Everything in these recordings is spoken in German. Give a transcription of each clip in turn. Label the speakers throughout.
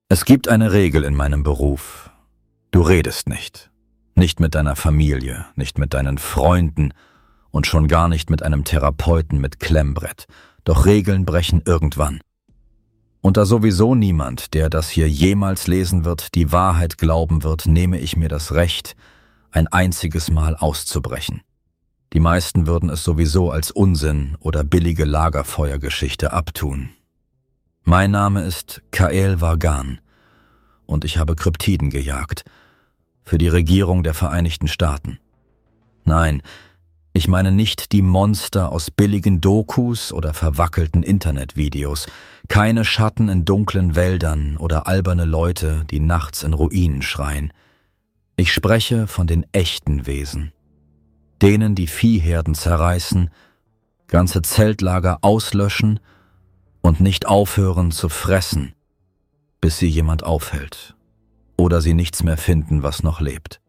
Speaker 1: Es gibt eine Regel in meinem Beruf. Du redest nicht. Nicht mit deiner Familie, nicht mit deinen Freunden und schon gar nicht mit einem Therapeuten mit Klemmbrett. Doch Regeln brechen irgendwann. Und da sowieso niemand, der das hier jemals lesen wird, die Wahrheit glauben wird, nehme ich mir das Recht, ein einziges Mal auszubrechen. Die meisten würden es sowieso als Unsinn oder billige Lagerfeuergeschichte abtun. Mein Name ist Kael Vargan und ich habe Kryptiden gejagt für die Regierung der Vereinigten Staaten. Nein, ich meine nicht die Monster aus billigen Dokus oder verwackelten Internetvideos, keine Schatten in dunklen Wäldern oder alberne Leute, die nachts in Ruinen schreien. Ich spreche von den echten Wesen, denen die Viehherden zerreißen, ganze Zeltlager auslöschen und nicht aufhören zu fressen, bis sie jemand aufhält oder sie nichts mehr finden, was noch lebt.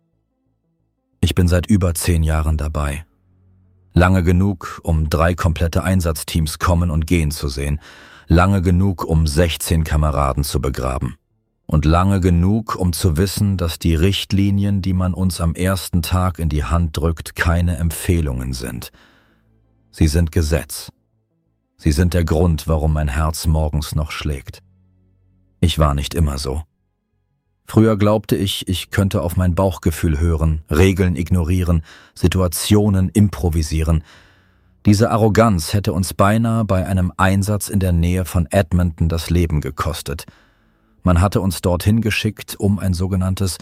Speaker 1: Ich bin seit über 10 Jahren dabei. Lange genug, um 3 komplette Einsatzteams kommen und gehen zu sehen, lange genug, um 16 Kameraden zu begraben. Und lange genug, um zu wissen, dass die Richtlinien, die man uns am ersten Tag in die Hand drückt, keine Empfehlungen sind. Sie sind Gesetz. Sie sind der Grund, warum mein Herz morgens noch schlägt. Ich war nicht immer so. Früher glaubte ich, ich könnte auf mein Bauchgefühl hören, Regeln ignorieren, Situationen improvisieren. Diese Arroganz hätte uns beinahe bei einem Einsatz in der Nähe von Edmonton das Leben gekostet. Man hatte uns dorthin geschickt, um ein sogenanntes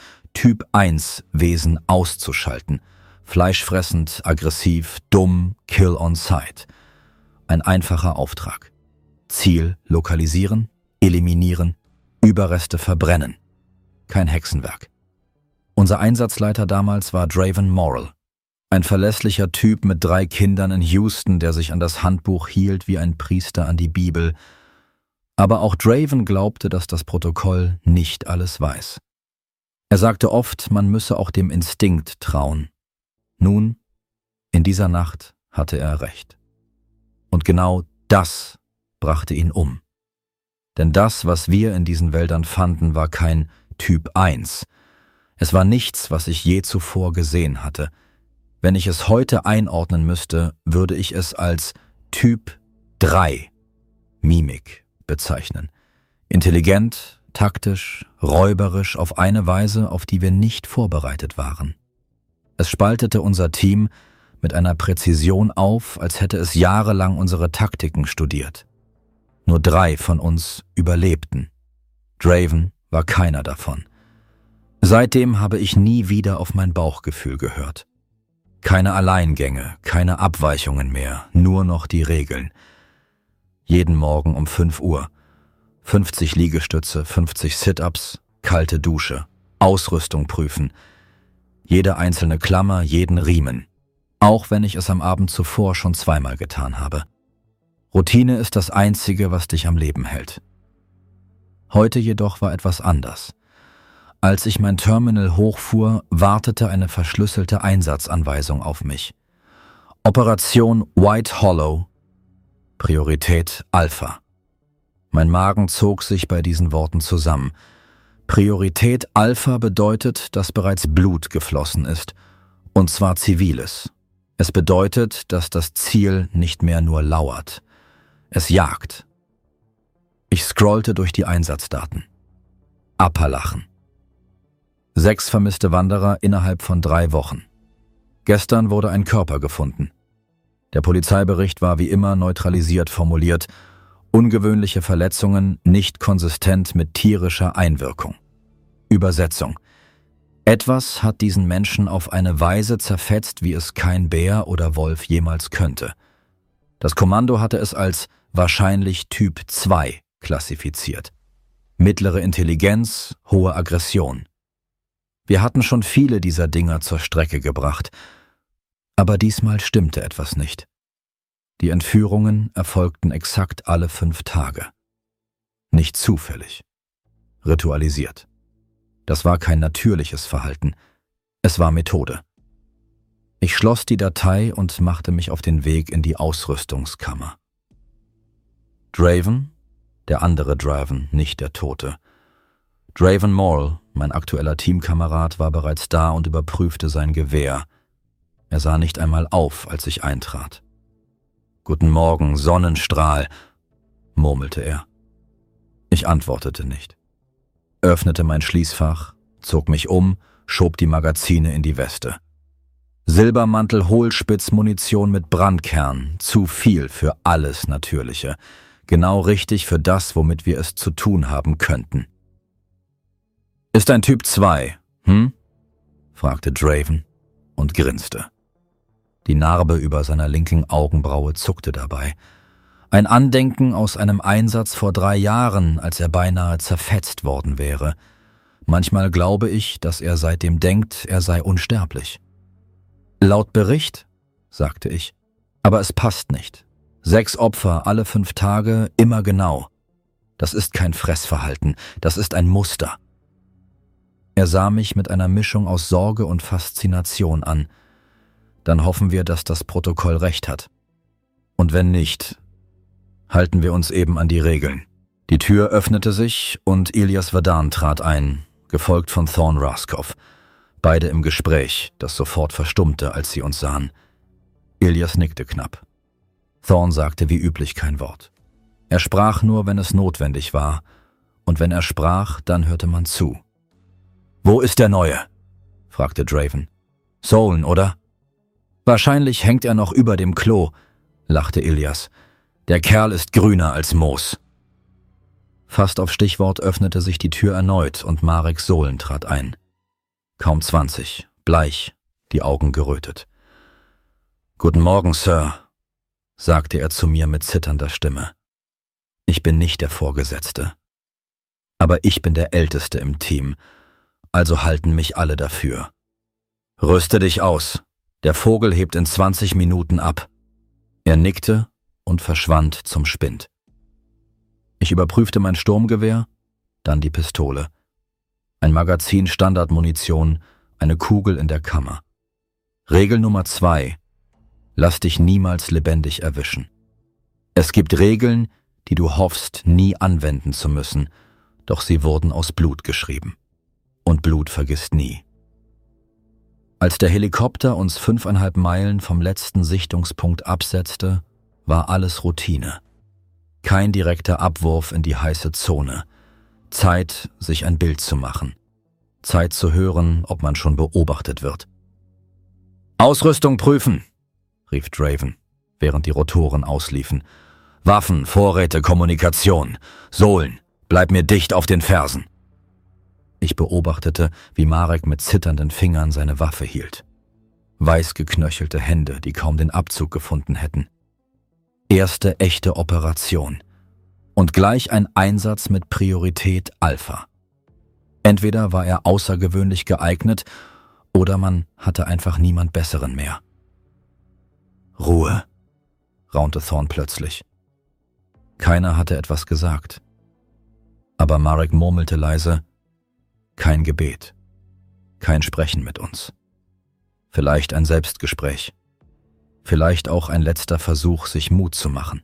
Speaker 1: Typ-1-Wesen auszuschalten. Fleischfressend, aggressiv, dumm, kill on sight. Ein einfacher Auftrag. Ziel lokalisieren, eliminieren, Überreste verbrennen. Kein Hexenwerk. Unser Einsatzleiter damals war Draven Morrill. Ein verlässlicher Typ mit 3 Kindern in Houston, der sich an das Handbuch hielt wie ein Priester an die Bibel. Aber auch Draven glaubte, dass das Protokoll nicht alles weiß. Er sagte oft, man müsse auch dem Instinkt trauen. Nun, in dieser Nacht hatte er recht. Und genau das brachte ihn um. Denn das, was wir in diesen Wäldern fanden, war kein Typ 1. Es war nichts, was ich je zuvor gesehen hatte. Wenn ich es heute einordnen müsste, würde ich es als Typ 3 Mimik bezeichnen. Intelligent, taktisch, räuberisch auf eine Weise, auf die wir nicht vorbereitet waren. Es spaltete unser Team mit einer Präzision auf, als hätte es jahrelang unsere Taktiken studiert. Nur 3 von uns überlebten. Draven war keiner davon. Seitdem habe ich nie wieder auf mein Bauchgefühl gehört. Keine Alleingänge, keine Abweichungen mehr, nur noch die Regeln. Jeden Morgen um 5 Uhr. 50 Liegestütze, 50 Sit-Ups, kalte Dusche, Ausrüstung prüfen. Jede einzelne Klammer, jeden Riemen. Auch wenn ich es am Abend zuvor schon 2-mal getan habe. Routine ist das Einzige, was dich am Leben hält. Heute jedoch war etwas anders. Als ich mein Terminal hochfuhr, wartete eine verschlüsselte Einsatzanweisung auf mich. Operation White Hollow, Priorität Alpha. Mein Magen zog sich bei diesen Worten zusammen. Priorität Alpha bedeutet, dass bereits Blut geflossen ist, und zwar ziviles. Es bedeutet, dass das Ziel nicht mehr nur lauert. Es jagt. Ich scrollte durch die Einsatzdaten. Appalachen. 6 vermisste Wanderer innerhalb von 3 Wochen. Gestern wurde ein Körper gefunden. Der Polizeibericht war wie immer neutralisiert formuliert. Ungewöhnliche Verletzungen nicht konsistent mit tierischer Einwirkung. Übersetzung. Etwas hat diesen Menschen auf eine Weise zerfetzt, wie es kein Bär oder Wolf jemals könnte. Das Kommando hatte es als wahrscheinlich Typ 2 klassifiziert. Mittlere Intelligenz, hohe Aggression. Wir hatten schon viele dieser Dinger zur Strecke gebracht, aber diesmal stimmte etwas nicht. Die Entführungen erfolgten exakt alle 5 Tage. Nicht zufällig. Ritualisiert. Das war kein natürliches Verhalten. Es war Methode. Ich schloss die Datei und machte mich auf den Weg in die Ausrüstungskammer. Draven, der andere Draven, nicht der Tote, Draven Mall, mein aktueller Teamkamerad, war bereits da und überprüfte sein Gewehr. Er sah nicht einmal auf, als ich eintrat. »Guten Morgen, Sonnenstrahl«, murmelte er. Ich antwortete nicht. Öffnete mein Schließfach, zog mich um, schob die Magazine in die Weste. Silbermantel Hohlspitzmunition mit Brandkern, zu viel für alles Natürliche. Genau richtig für das, womit wir es zu tun haben könnten. »Ist ein Typ 2, hm?« fragte Draven und grinste. Die Narbe über seiner linken Augenbraue zuckte dabei. Ein Andenken aus einem Einsatz vor 3 Jahren, als er beinahe zerfetzt worden wäre. Manchmal glaube ich, dass er seitdem denkt, er sei unsterblich. »Laut Bericht«, sagte ich, »aber es passt nicht. 6 Opfer alle 5 Tage, immer genau. Das ist kein Fressverhalten, das ist ein Muster.« Er sah mich mit einer Mischung aus Sorge und Faszination an. Dann hoffen wir, dass das Protokoll recht hat. Und wenn nicht, halten wir uns eben an die Regeln. Die Tür öffnete sich und Ilias Vadan trat ein, gefolgt von Thorn Raskov. Beide im Gespräch, das sofort verstummte, als sie uns sahen. Ilias nickte knapp. Thorn sagte wie üblich kein Wort. Er sprach nur, wenn es notwendig war, und wenn er sprach, dann hörte man zu. »Wo ist der Neue?« fragte Draven. »Solen, oder?« »Wahrscheinlich hängt er noch über dem Klo«, lachte Ilias. »Der Kerl ist grüner als Moos.« Fast auf Stichwort öffnete sich die Tür erneut und Marek Solen trat ein. Kaum 20, bleich, die Augen gerötet. »Guten Morgen, Sir«, sagte er zu mir mit zitternder Stimme. Ich bin nicht der Vorgesetzte. Aber ich bin der Älteste im Team, also halten mich alle dafür. »Rüste dich aus, der Vogel hebt in 20 Minuten ab.« Er nickte und verschwand zum Spind. Ich überprüfte mein Sturmgewehr, dann die Pistole. Ein Magazin Standardmunition, eine Kugel in der Kammer. Regel Nummer 2: Lass dich niemals lebendig erwischen. Es gibt Regeln, die du hoffst, nie anwenden zu müssen, doch sie wurden aus Blut geschrieben. Und Blut vergisst nie. Als der Helikopter uns 5,5 Meilen vom letzten Sichtungspunkt absetzte, war alles Routine. Kein direkter Abwurf in die heiße Zone. Zeit, sich ein Bild zu machen. Zeit zu hören, ob man schon beobachtet wird. »Ausrüstung prüfen«, rief Draven, während die Rotoren ausliefen. »Waffen, Vorräte, Kommunikation. Solen, bleib mir dicht auf den Fersen.« Ich beobachtete, wie Marek mit zitternden Fingern seine Waffe hielt. Weiß geknöchelte Hände, die kaum den Abzug gefunden hätten. Erste echte Operation. Und gleich ein Einsatz mit Priorität Alpha. Entweder war er außergewöhnlich geeignet, oder man hatte einfach niemand Besseren mehr. »Ruhe«, raunte Thorn plötzlich. Keiner hatte etwas gesagt. Aber Marek murmelte leise: »Kein Gebet. Kein Sprechen mit uns. Vielleicht ein Selbstgespräch. Vielleicht auch ein letzter Versuch, sich Mut zu machen.«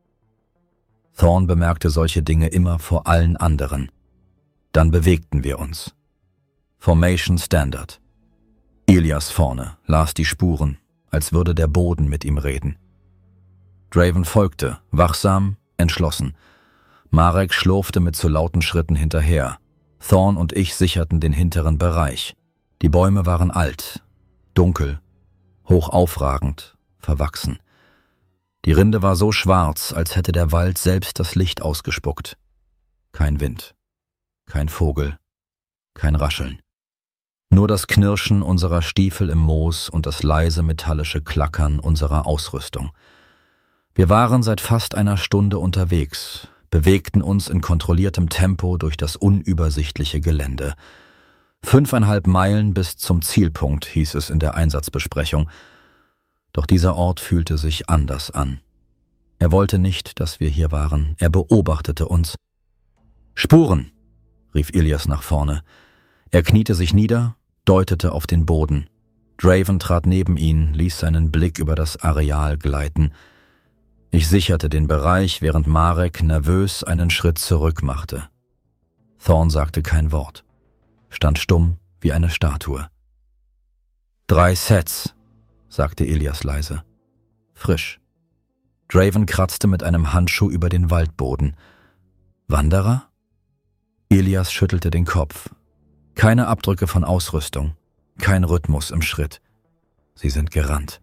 Speaker 1: Thorn bemerkte solche Dinge immer vor allen anderen. Dann bewegten wir uns. Formation Standard. Ilias vorne, las die Spuren, als würde der Boden mit ihm reden. Draven folgte, wachsam, entschlossen. Marek schlurfte mit zu lauten Schritten hinterher. Thorn und ich sicherten den hinteren Bereich. Die Bäume waren alt, dunkel, hoch aufragend, verwachsen. Die Rinde war so schwarz, als hätte der Wald selbst das Licht ausgespuckt. Kein Wind, kein Vogel, kein Rascheln. Nur das Knirschen unserer Stiefel im Moos und das leise metallische Klackern unserer Ausrüstung. Wir waren seit fast einer Stunde unterwegs, bewegten uns in kontrolliertem Tempo durch das unübersichtliche Gelände. 5,5 Meilen bis zum Zielpunkt, hieß es in der Einsatzbesprechung. Doch dieser Ort fühlte sich anders an. Er wollte nicht, dass wir hier waren. Er beobachtete uns. »Spuren«, rief Ilias nach vorne. Er kniete sich nieder, deutete auf den Boden. Draven trat neben ihn, ließ seinen Blick über das Areal gleiten. Ich sicherte den Bereich, während Marek nervös einen Schritt zurück machte. Thorn sagte kein Wort, stand stumm wie eine Statue. 3 Sets, sagte Ilias leise. Frisch. Draven kratzte mit einem Handschuh über den Waldboden. Wanderer? Ilias schüttelte den Kopf. Keine Abdrücke von Ausrüstung, kein Rhythmus im Schritt. Sie sind gerannt.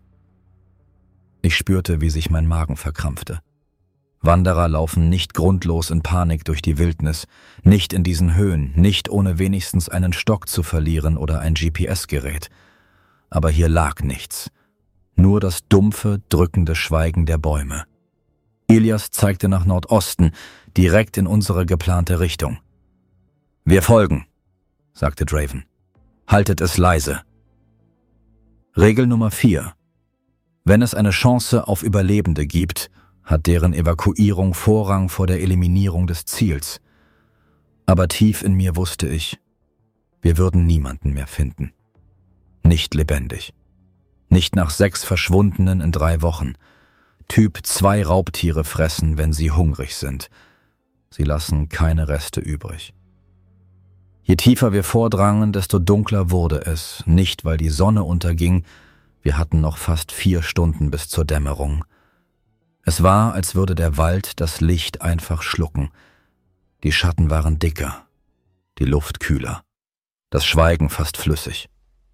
Speaker 1: Ich spürte, wie sich mein Magen verkrampfte. Wanderer laufen nicht grundlos in Panik durch die Wildnis, nicht in diesen Höhen, nicht ohne wenigstens einen Stock zu verlieren oder ein GPS-Gerät. Aber hier lag nichts. Nur das dumpfe, drückende Schweigen der Bäume. Ilias zeigte nach Nordosten, direkt in unsere geplante Richtung. »Wir folgen«, sagte Draven. »Haltet es leise.« Regel Nummer 4. Wenn es eine Chance auf Überlebende gibt, hat deren Evakuierung Vorrang vor der Eliminierung des Ziels. Aber tief in mir wusste ich, wir würden niemanden mehr finden. Nicht lebendig. Nicht nach 6 Verschwundenen in 3 Wochen. Typ 2 Raubtiere fressen, wenn sie hungrig sind. Sie lassen keine Reste übrig. Je tiefer wir vordrangen, desto dunkler wurde es, nicht weil die Sonne unterging, wir hatten noch fast 4 Stunden bis zur Dämmerung. Es war, als würde der Wald das Licht einfach schlucken. Die Schatten waren dicker, die Luft kühler, das Schweigen fast flüssig.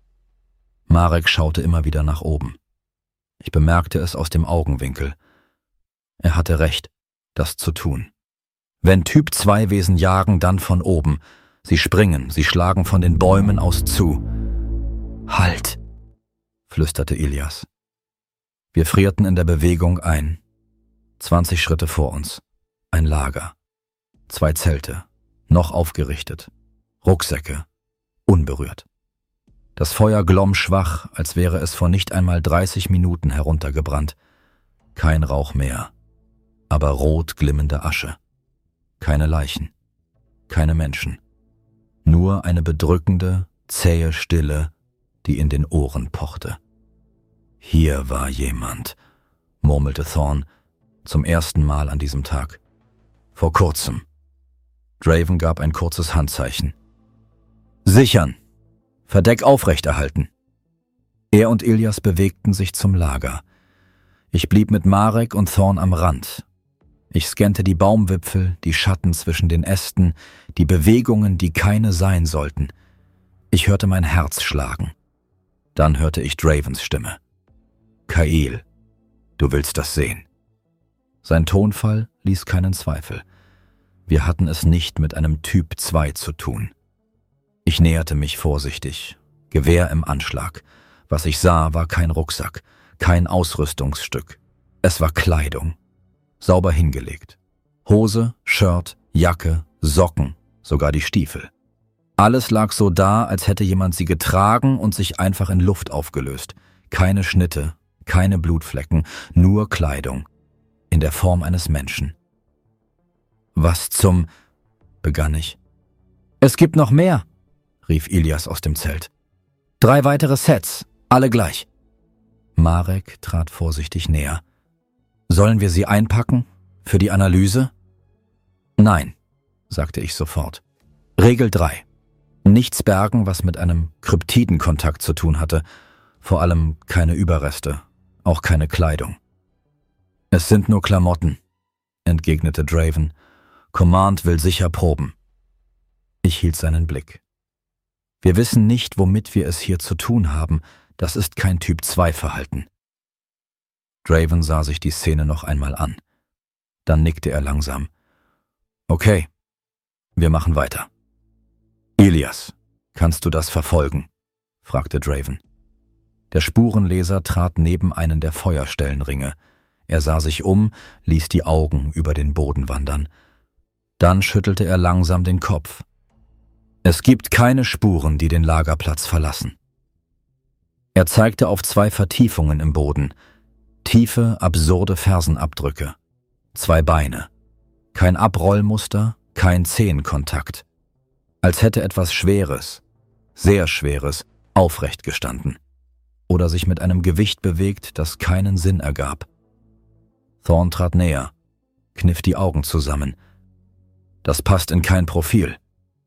Speaker 1: Marek schaute immer wieder nach oben. Ich bemerkte es aus dem Augenwinkel. Er hatte recht, das zu tun. Wenn Typ-2-Wesen jagen, dann von oben. Sie springen, sie schlagen von den Bäumen aus zu. »Halt«, flüsterte Ilias. Wir frierten in der Bewegung ein. 20 Schritte vor uns. Ein Lager. 2 Zelte, noch aufgerichtet. Rucksäcke, unberührt. Das Feuer glomm schwach, als wäre es vor nicht einmal 30 Minuten heruntergebrannt. Kein Rauch mehr, aber rot glimmende Asche. Keine Leichen, keine Menschen. Nur eine bedrückende, zähe Stille, die in den Ohren pochte. »Hier war jemand«, murmelte Thorn, zum ersten Mal an diesem Tag. »Vor kurzem.« Draven gab ein kurzes Handzeichen. »Sichern! Verdeck aufrechterhalten!« Er und Ilias bewegten sich zum Lager. Ich blieb mit Marek und Thorn am Rand. Ich scannte die Baumwipfel, die Schatten zwischen den Ästen, die Bewegungen, die keine sein sollten. Ich hörte mein Herz schlagen. Dann hörte ich Dravens Stimme. »Kael, du willst das sehen.« Sein Tonfall ließ keinen Zweifel. Wir hatten es nicht mit einem Typ 2 zu tun. Ich näherte mich vorsichtig, Gewehr im Anschlag. Was ich sah, war kein Rucksack, kein Ausrüstungsstück. Es war Kleidung. Sauber hingelegt. Hose, Shirt, Jacke, Socken, sogar die Stiefel. Alles lag so da, als hätte jemand sie getragen und sich einfach in Luft aufgelöst. Keine Schnitte, keine Blutflecken, nur Kleidung. In der Form eines Menschen. »Was zum...« begann ich. »Es gibt noch mehr«, rief Ilias aus dem Zelt. 3 weitere Sets, alle gleich.« Marek trat vorsichtig näher. »Sollen wir sie einpacken? Für die Analyse?« »Nein«, sagte ich sofort. »Regel 3. Nichts bergen, was mit einem Kryptidenkontakt zu tun hatte. Vor allem keine Überreste, auch keine Kleidung.« »Es sind nur Klamotten«, entgegnete Draven. »Command will sicher proben.« Ich hielt seinen Blick. »Wir wissen nicht, womit wir es hier zu tun haben. Das ist kein Typ-2-Verhalten.« Draven sah sich die Szene noch einmal an. Dann nickte er langsam. »Okay, wir machen weiter.« »Ilias, kannst du das verfolgen?« fragte Draven. Der Spurenleser trat neben einen der Feuerstellenringe. Er sah sich um, ließ die Augen über den Boden wandern. Dann schüttelte er langsam den Kopf. »Es gibt keine Spuren, die den Lagerplatz verlassen.« Er zeigte auf 2 Vertiefungen im Boden. Tiefe, absurde Fersenabdrücke. 2 Beine. Kein Abrollmuster, kein Zehenkontakt. Als hätte etwas Schweres, sehr Schweres, aufrecht gestanden. Oder sich mit einem Gewicht bewegt, das keinen Sinn ergab. Thorn trat näher, kniff die Augen zusammen. »Das passt in kein Profil«,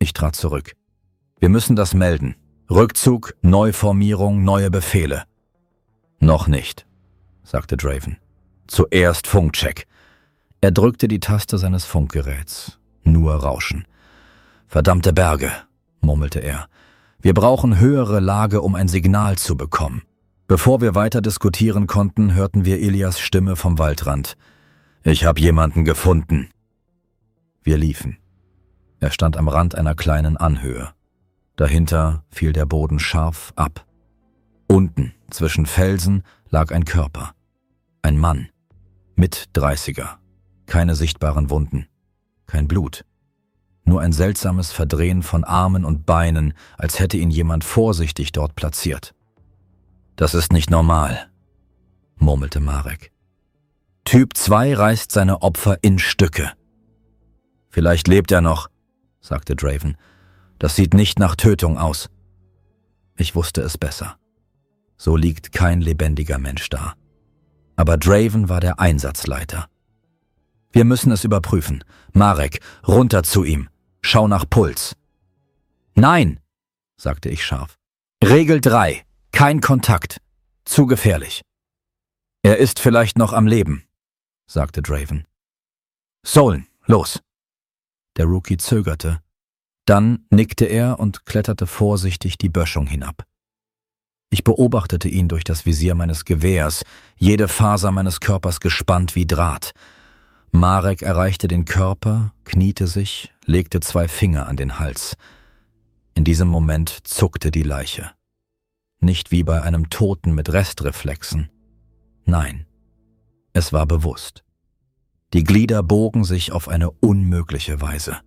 Speaker 1: Ich trat zurück. Wir müssen das melden. Rückzug, Neuformierung, neue Befehle. Noch nicht, sagte Draven. Zuerst Funkcheck. Er drückte die Taste seines Funkgeräts. Nur Rauschen. Verdammte Berge, murmelte er. Wir brauchen höhere Lage, um ein Signal zu bekommen. Bevor wir weiter diskutieren konnten, hörten wir Ilias Stimme vom Waldrand. Ich habe jemanden gefunden. Wir liefen. Er stand am Rand einer kleinen Anhöhe. Dahinter fiel der Boden scharf ab. Unten, zwischen Felsen, lag ein Körper. Ein Mann. Mit 30er. Keine sichtbaren Wunden. Kein Blut. Nur ein seltsames Verdrehen von Armen und Beinen, als hätte ihn jemand vorsichtig dort platziert. Das ist nicht normal, murmelte Marek. Typ 2 reißt seine Opfer in Stücke. Vielleicht lebt er noch, sagte Draven. Das sieht nicht nach Tötung aus. Ich wusste es besser. So liegt kein lebendiger Mensch da. Aber Draven war der Einsatzleiter. Wir müssen es überprüfen. Marek, runter zu ihm. Schau nach Puls. Nein, sagte ich scharf. Regel 3. Kein Kontakt. Zu gefährlich. Er ist vielleicht noch am Leben, sagte Draven. Solen, los. Der Rookie zögerte. Dann nickte er und kletterte vorsichtig die Böschung hinab. Ich beobachtete ihn durch das Visier meines Gewehrs, jede Faser meines Körpers gespannt wie Draht. Marek erreichte den Körper, kniete sich, legte 2 Finger an den Hals. In diesem Moment zuckte die Leiche. Nicht wie bei einem Toten mit Restreflexen. Nein, es war bewusst. Die Glieder bogen sich auf eine unmögliche Weise.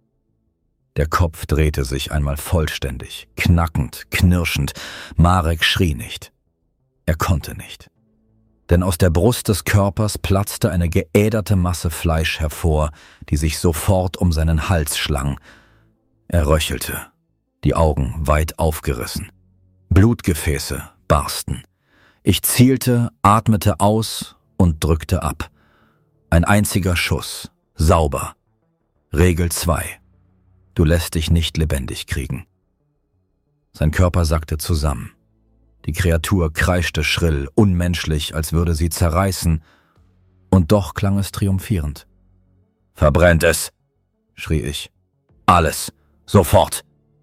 Speaker 1: Der Kopf drehte sich einmal vollständig, knackend, knirschend. Marek schrie nicht. Er konnte nicht. Denn aus der Brust des Körpers platzte eine geäderte Masse Fleisch hervor, die sich sofort um seinen Hals schlang. Er röchelte, die Augen weit aufgerissen. Blutgefäße barsten. Ich zielte, atmete aus und drückte ab. Ein einziger Schuss, sauber. Regel 2. Du lässt dich nicht lebendig kriegen. Sein Körper sackte zusammen. Die Kreatur kreischte schrill, unmenschlich, als würde sie zerreißen, und doch klang es triumphierend. »Verbrennt es«, schrie ich. »Alles, sofort!«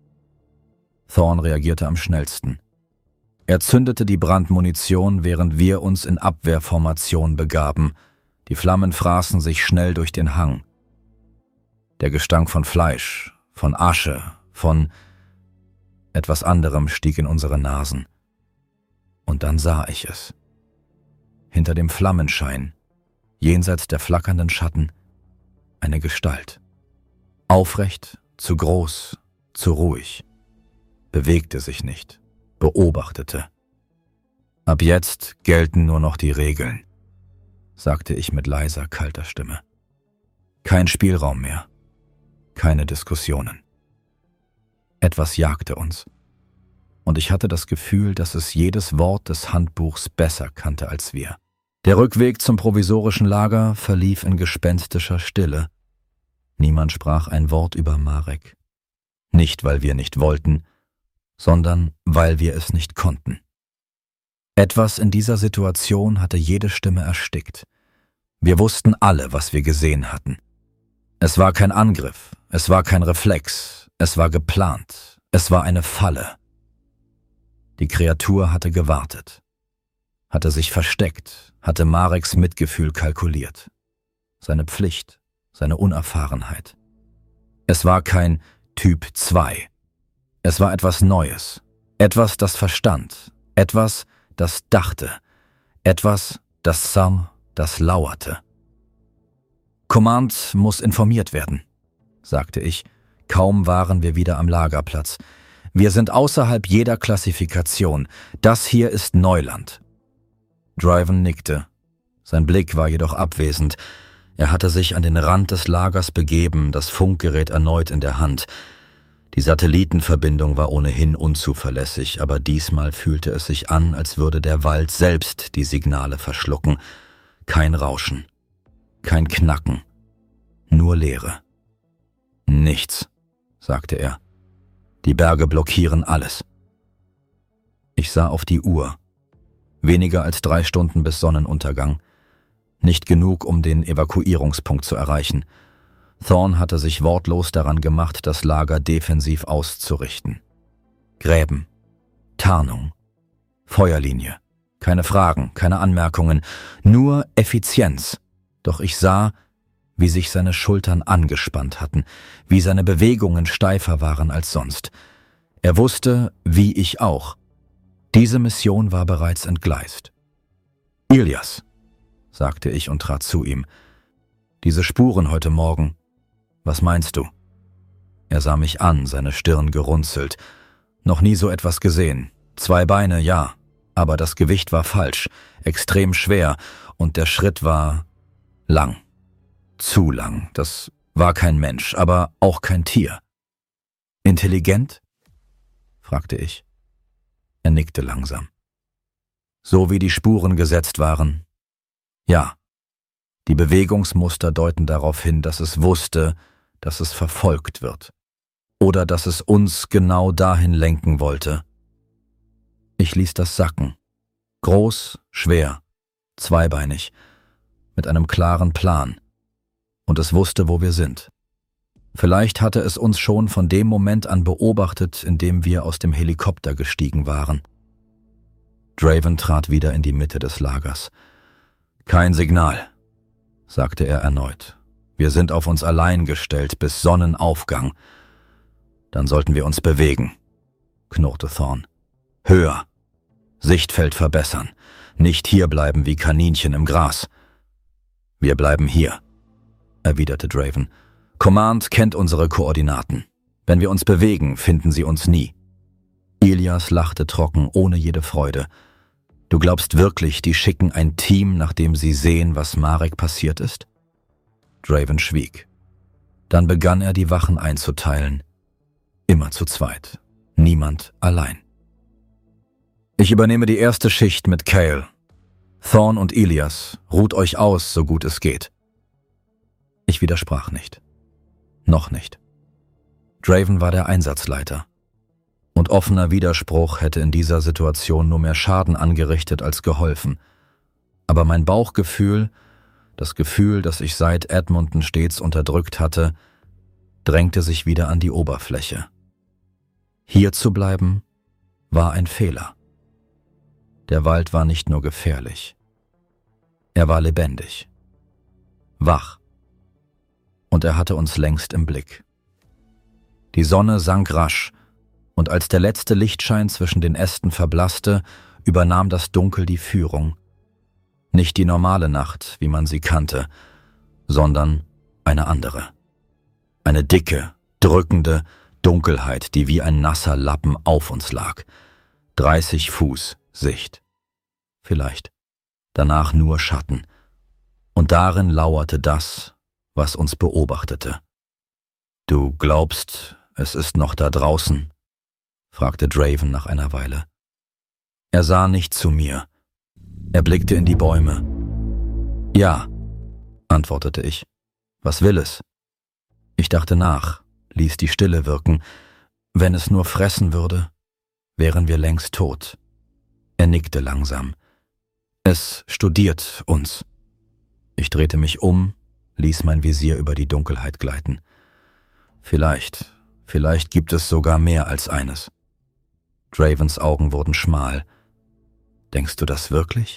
Speaker 1: Thorn reagierte am schnellsten. Er zündete die Brandmunition, während wir uns in Abwehrformation begaben. Die Flammen fraßen sich schnell durch den Hang. Der Gestank von Fleisch, von Asche, von etwas anderem stieg in unsere Nasen. Und dann sah ich es. Hinter dem Flammenschein, jenseits der flackernden Schatten, eine Gestalt. Aufrecht, zu groß, zu ruhig. Bewegte sich nicht, beobachtete. Ab jetzt gelten nur noch die Regeln, sagte ich mit leiser, kalter Stimme. Kein Spielraum mehr. Keine Diskussionen. Etwas jagte uns. Und ich hatte das Gefühl, dass es jedes Wort des Handbuchs besser kannte als wir. Der Rückweg zum provisorischen Lager verlief in gespenstischer Stille. Niemand sprach ein Wort über Marek. Nicht, weil wir nicht wollten, sondern weil wir es nicht konnten. Etwas in dieser Situation hatte jede Stimme erstickt. Wir wussten alle, was wir gesehen hatten. Es war kein Angriff, es war kein Reflex, es war geplant, es war eine Falle. Die Kreatur hatte gewartet, hatte sich versteckt, hatte Mareks Mitgefühl kalkuliert. Seine Pflicht, seine Unerfahrenheit. Es war kein Typ 2. Es war etwas Neues, etwas, das verstand, etwas, das dachte, etwas, das sah, das lauerte. Command muss informiert werden, sagte ich. Kaum waren wir wieder am Lagerplatz. Wir sind außerhalb jeder Klassifikation. Das hier ist Neuland. Draven nickte. Sein Blick war jedoch abwesend. Er hatte sich an den Rand des Lagers begeben, das Funkgerät erneut in der Hand. Die Satellitenverbindung war ohnehin unzuverlässig, aber diesmal fühlte es sich an, als würde der Wald selbst die Signale verschlucken. Kein Rauschen, kein Knacken, nur Leere. Nichts, sagte er. Die Berge blockieren alles. Ich sah auf die Uhr. Weniger als 3 Stunden bis Sonnenuntergang. Nicht genug, um den Evakuierungspunkt zu erreichen. Thorn hatte sich wortlos daran gemacht, das Lager defensiv auszurichten. Gräben, Tarnung, Feuerlinie. Keine Fragen, keine Anmerkungen, nur Effizienz. Doch ich sah, wie sich seine Schultern angespannt hatten, wie seine Bewegungen steifer waren als sonst. Er wusste, wie ich auch. Diese Mission war bereits entgleist. »Ilias«, sagte ich und trat zu ihm, »diese Spuren heute Morgen, was meinst du?« Er sah mich an, seine Stirn gerunzelt. Noch nie so etwas gesehen. 2 Beine, ja, aber das Gewicht war falsch, extrem schwer und der Schritt war lang. Zu lang. Das war kein Mensch, aber auch kein Tier. »Intelligent?« fragte ich. Er nickte langsam. »So wie die Spuren gesetzt waren. Ja, die Bewegungsmuster deuten darauf hin, dass es wusste, dass es verfolgt wird. Oder dass es uns genau dahin lenken wollte.« Ich ließ das sacken. Groß, schwer, zweibeinig, mit einem klaren Plan. Und es wusste, wo wir sind. Vielleicht hatte es uns schon von dem Moment an beobachtet, in dem wir aus dem Helikopter gestiegen waren. Draven trat wieder in die Mitte des Lagers. »Kein Signal«, sagte er erneut. »Wir sind auf uns allein gestellt bis Sonnenaufgang. Dann sollten wir uns bewegen«, knurrte Thorn. »Höher. Sichtfeld verbessern. Nicht hierbleiben wie Kaninchen im Gras.« »Wir bleiben hier«, erwiderte Draven. »Command kennt unsere Koordinaten. Wenn wir uns bewegen, finden sie uns nie.« Ilias lachte trocken, ohne jede Freude. »Du glaubst wirklich, die schicken ein Team, nachdem sie sehen, was Marek passiert ist?« Draven schwieg. Dann begann er, die Wachen einzuteilen. Immer zu zweit. Niemand allein. »Ich übernehme die erste Schicht mit Cale. Thorn und Ilias, ruht euch aus, so gut es geht.« Ich widersprach nicht. Noch nicht. Draven war der Einsatzleiter. Und offener Widerspruch hätte in dieser Situation nur mehr Schaden angerichtet als geholfen. Aber mein Bauchgefühl, das Gefühl, das ich seit Edmonton stets unterdrückt hatte, drängte sich wieder an die Oberfläche. Hier zu bleiben, war ein Fehler. Der Wald war nicht nur gefährlich. Er war lebendig. Wach. Und er hatte uns längst im Blick. Die Sonne sank rasch, und als der letzte Lichtschein zwischen den Ästen verblasste, übernahm das Dunkel die Führung. Nicht die normale Nacht, wie man sie kannte, sondern eine andere. Eine dicke, drückende Dunkelheit, die wie ein nasser Lappen auf uns lag. 30 Fuß Sicht. Vielleicht. Danach nur Schatten. Und darin lauerte das, was uns beobachtete. »Du glaubst, es ist noch da draußen?« fragte Draven nach einer Weile. Er sah nicht zu mir. Er blickte in die Bäume. »Ja«, antwortete ich. »Was will es?« Ich dachte nach, ließ die Stille wirken. Wenn es nur fressen würde, wären wir längst tot. Er nickte langsam. »Es studiert uns.« Ich drehte mich um, ließ mein Visier über die Dunkelheit gleiten. Vielleicht gibt es sogar mehr als eines. Dravens Augen wurden schmal. »Denkst du das wirklich?«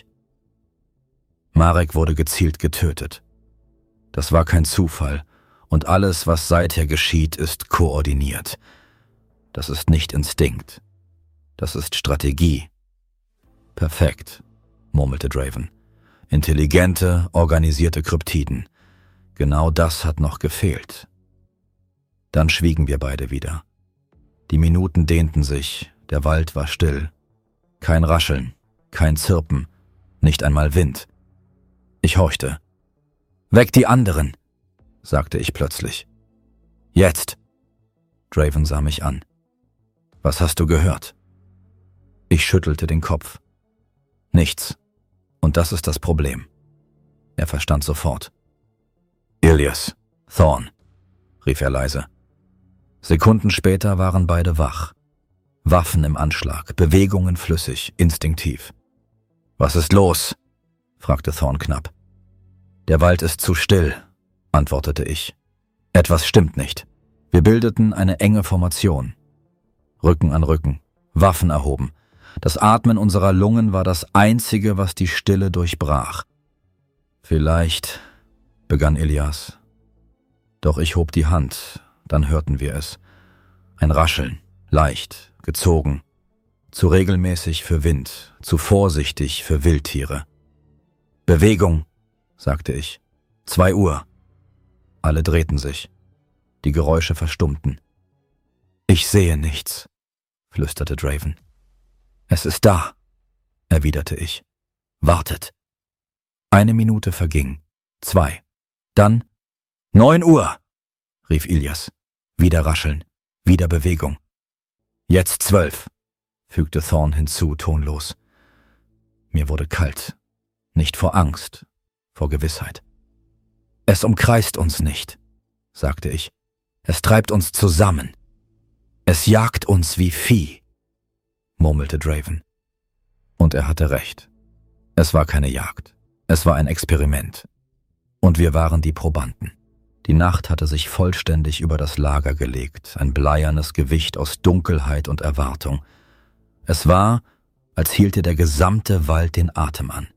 Speaker 1: Marek wurde gezielt getötet. Das war kein Zufall, und alles, was seither geschieht, ist koordiniert. Das ist nicht Instinkt. Das ist Strategie. »Perfekt«, murmelte Draven. »Intelligente, organisierte Kryptiden. Genau das hat noch gefehlt.« Dann schwiegen wir beide wieder. Die Minuten dehnten sich, der Wald war still. Kein Rascheln, kein Zirpen, nicht einmal Wind. Ich horchte. »Weg die anderen«, sagte ich plötzlich. »Jetzt!« Draven sah mich an. »Was hast du gehört?« Ich schüttelte den Kopf. »Nichts. Und das ist das Problem.« Er verstand sofort. »Ilias, Thorn«, rief er leise. Sekunden später waren beide wach. Waffen im Anschlag, Bewegungen flüssig, instinktiv. »Was ist los?« fragte Thorn knapp. »Der Wald ist zu still«, antwortete ich. »Etwas stimmt nicht.« Wir bildeten eine enge Formation. Rücken an Rücken, Waffen erhoben. Das Atmen unserer Lungen war das Einzige, was die Stille durchbrach. »Vielleicht«, begann Ilias. Doch ich hob die Hand, dann hörten wir es. Ein Rascheln, leicht, gezogen. Zu regelmäßig für Wind, zu vorsichtig für Wildtiere. »Bewegung«, sagte ich. 2 Uhr. Alle drehten sich. Die Geräusche verstummten. »Ich sehe nichts«, flüsterte Draven. »Es ist da«, erwiderte ich. »Wartet.« 1 Minute verging, 2. Dann 9 Uhr, rief Ilias. Wieder Rascheln, wieder Bewegung. »Jetzt 12«, fügte Thorn hinzu, tonlos. Mir wurde kalt, nicht vor Angst, vor Gewissheit. »Es umkreist uns nicht«, sagte ich. »Es treibt uns zusammen. Es jagt uns wie Vieh«, murmelte Draven. Und er hatte recht. Es war keine Jagd. Es war ein Experiment. Und wir waren die Probanden. Die Nacht hatte sich vollständig über das Lager gelegt, ein bleiernes Gewicht aus Dunkelheit und Erwartung. Es war, als hielte der gesamte Wald den Atem an.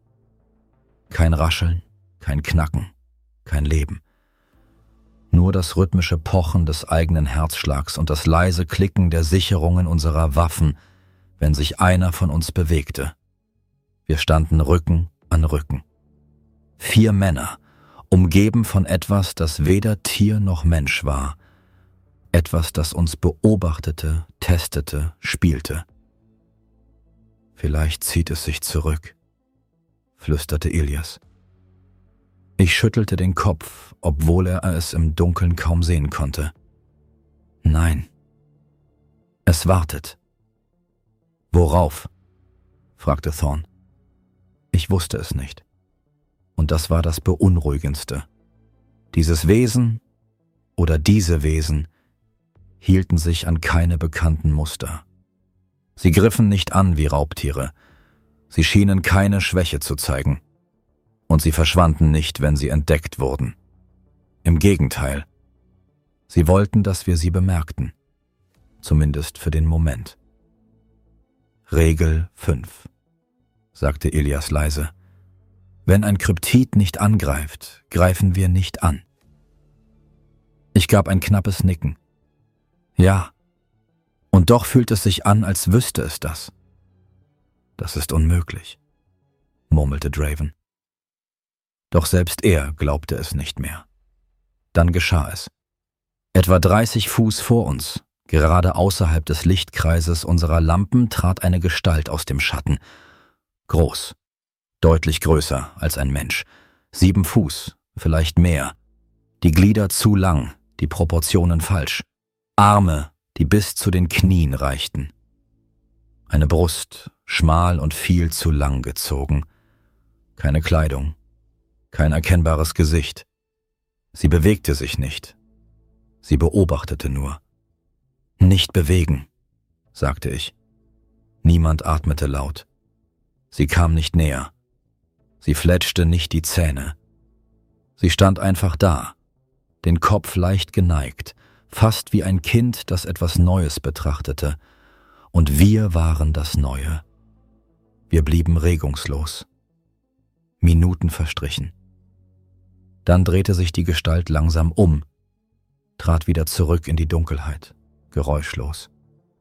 Speaker 1: Kein Rascheln, kein Knacken, kein Leben. Nur das rhythmische Pochen des eigenen Herzschlags und das leise Klicken der Sicherungen unserer Waffen, wenn sich einer von uns bewegte. Wir standen Rücken an Rücken. 4 Männer, umgeben von etwas, das weder Tier noch Mensch war. Etwas, das uns beobachtete, testete, spielte. »Vielleicht zieht es sich zurück«, flüsterte Ilias. Ich schüttelte den Kopf, obwohl er es im Dunkeln kaum sehen konnte. »Nein. Es wartet.« »Worauf?«, fragte Thorn. Ich wusste es nicht. Und das war das Beunruhigendste. Dieses Wesen oder diese Wesen hielten sich an keine bekannten Muster. Sie griffen nicht an wie Raubtiere. Sie schienen keine Schwäche zu zeigen. Und sie verschwanden nicht, wenn sie entdeckt wurden. Im Gegenteil. Sie wollten, dass wir sie bemerkten. Zumindest für den Moment. »Regel 5«, sagte Ilias leise. »Wenn ein Kryptid nicht angreift, greifen wir nicht an.« Ich gab ein knappes Nicken. »Ja. Und doch fühlt es sich an, als wüsste es das.« »Das ist unmöglich«, murmelte Draven. Doch selbst er glaubte es nicht mehr. Dann geschah es. Etwa 30 Fuß vor uns, gerade außerhalb des Lichtkreises unserer Lampen, trat eine Gestalt aus dem Schatten. Groß, deutlich größer als ein Mensch. 7 Fuß, vielleicht mehr. Die Glieder zu lang, die Proportionen falsch. Arme, die bis zu den Knien reichten. Eine Brust, schmal und viel zu lang gezogen. Keine Kleidung, kein erkennbares Gesicht. Sie bewegte sich nicht. Sie beobachtete nur. »Nicht bewegen«, sagte ich. Niemand atmete laut. Sie kam nicht näher. Sie fletschte nicht die Zähne. Sie stand einfach da, den Kopf leicht geneigt, fast wie ein Kind, das etwas Neues betrachtete. Und wir waren das Neue. Wir blieben regungslos. Minuten verstrichen. Dann drehte sich die Gestalt langsam um, trat wieder zurück in die Dunkelheit, geräuschlos.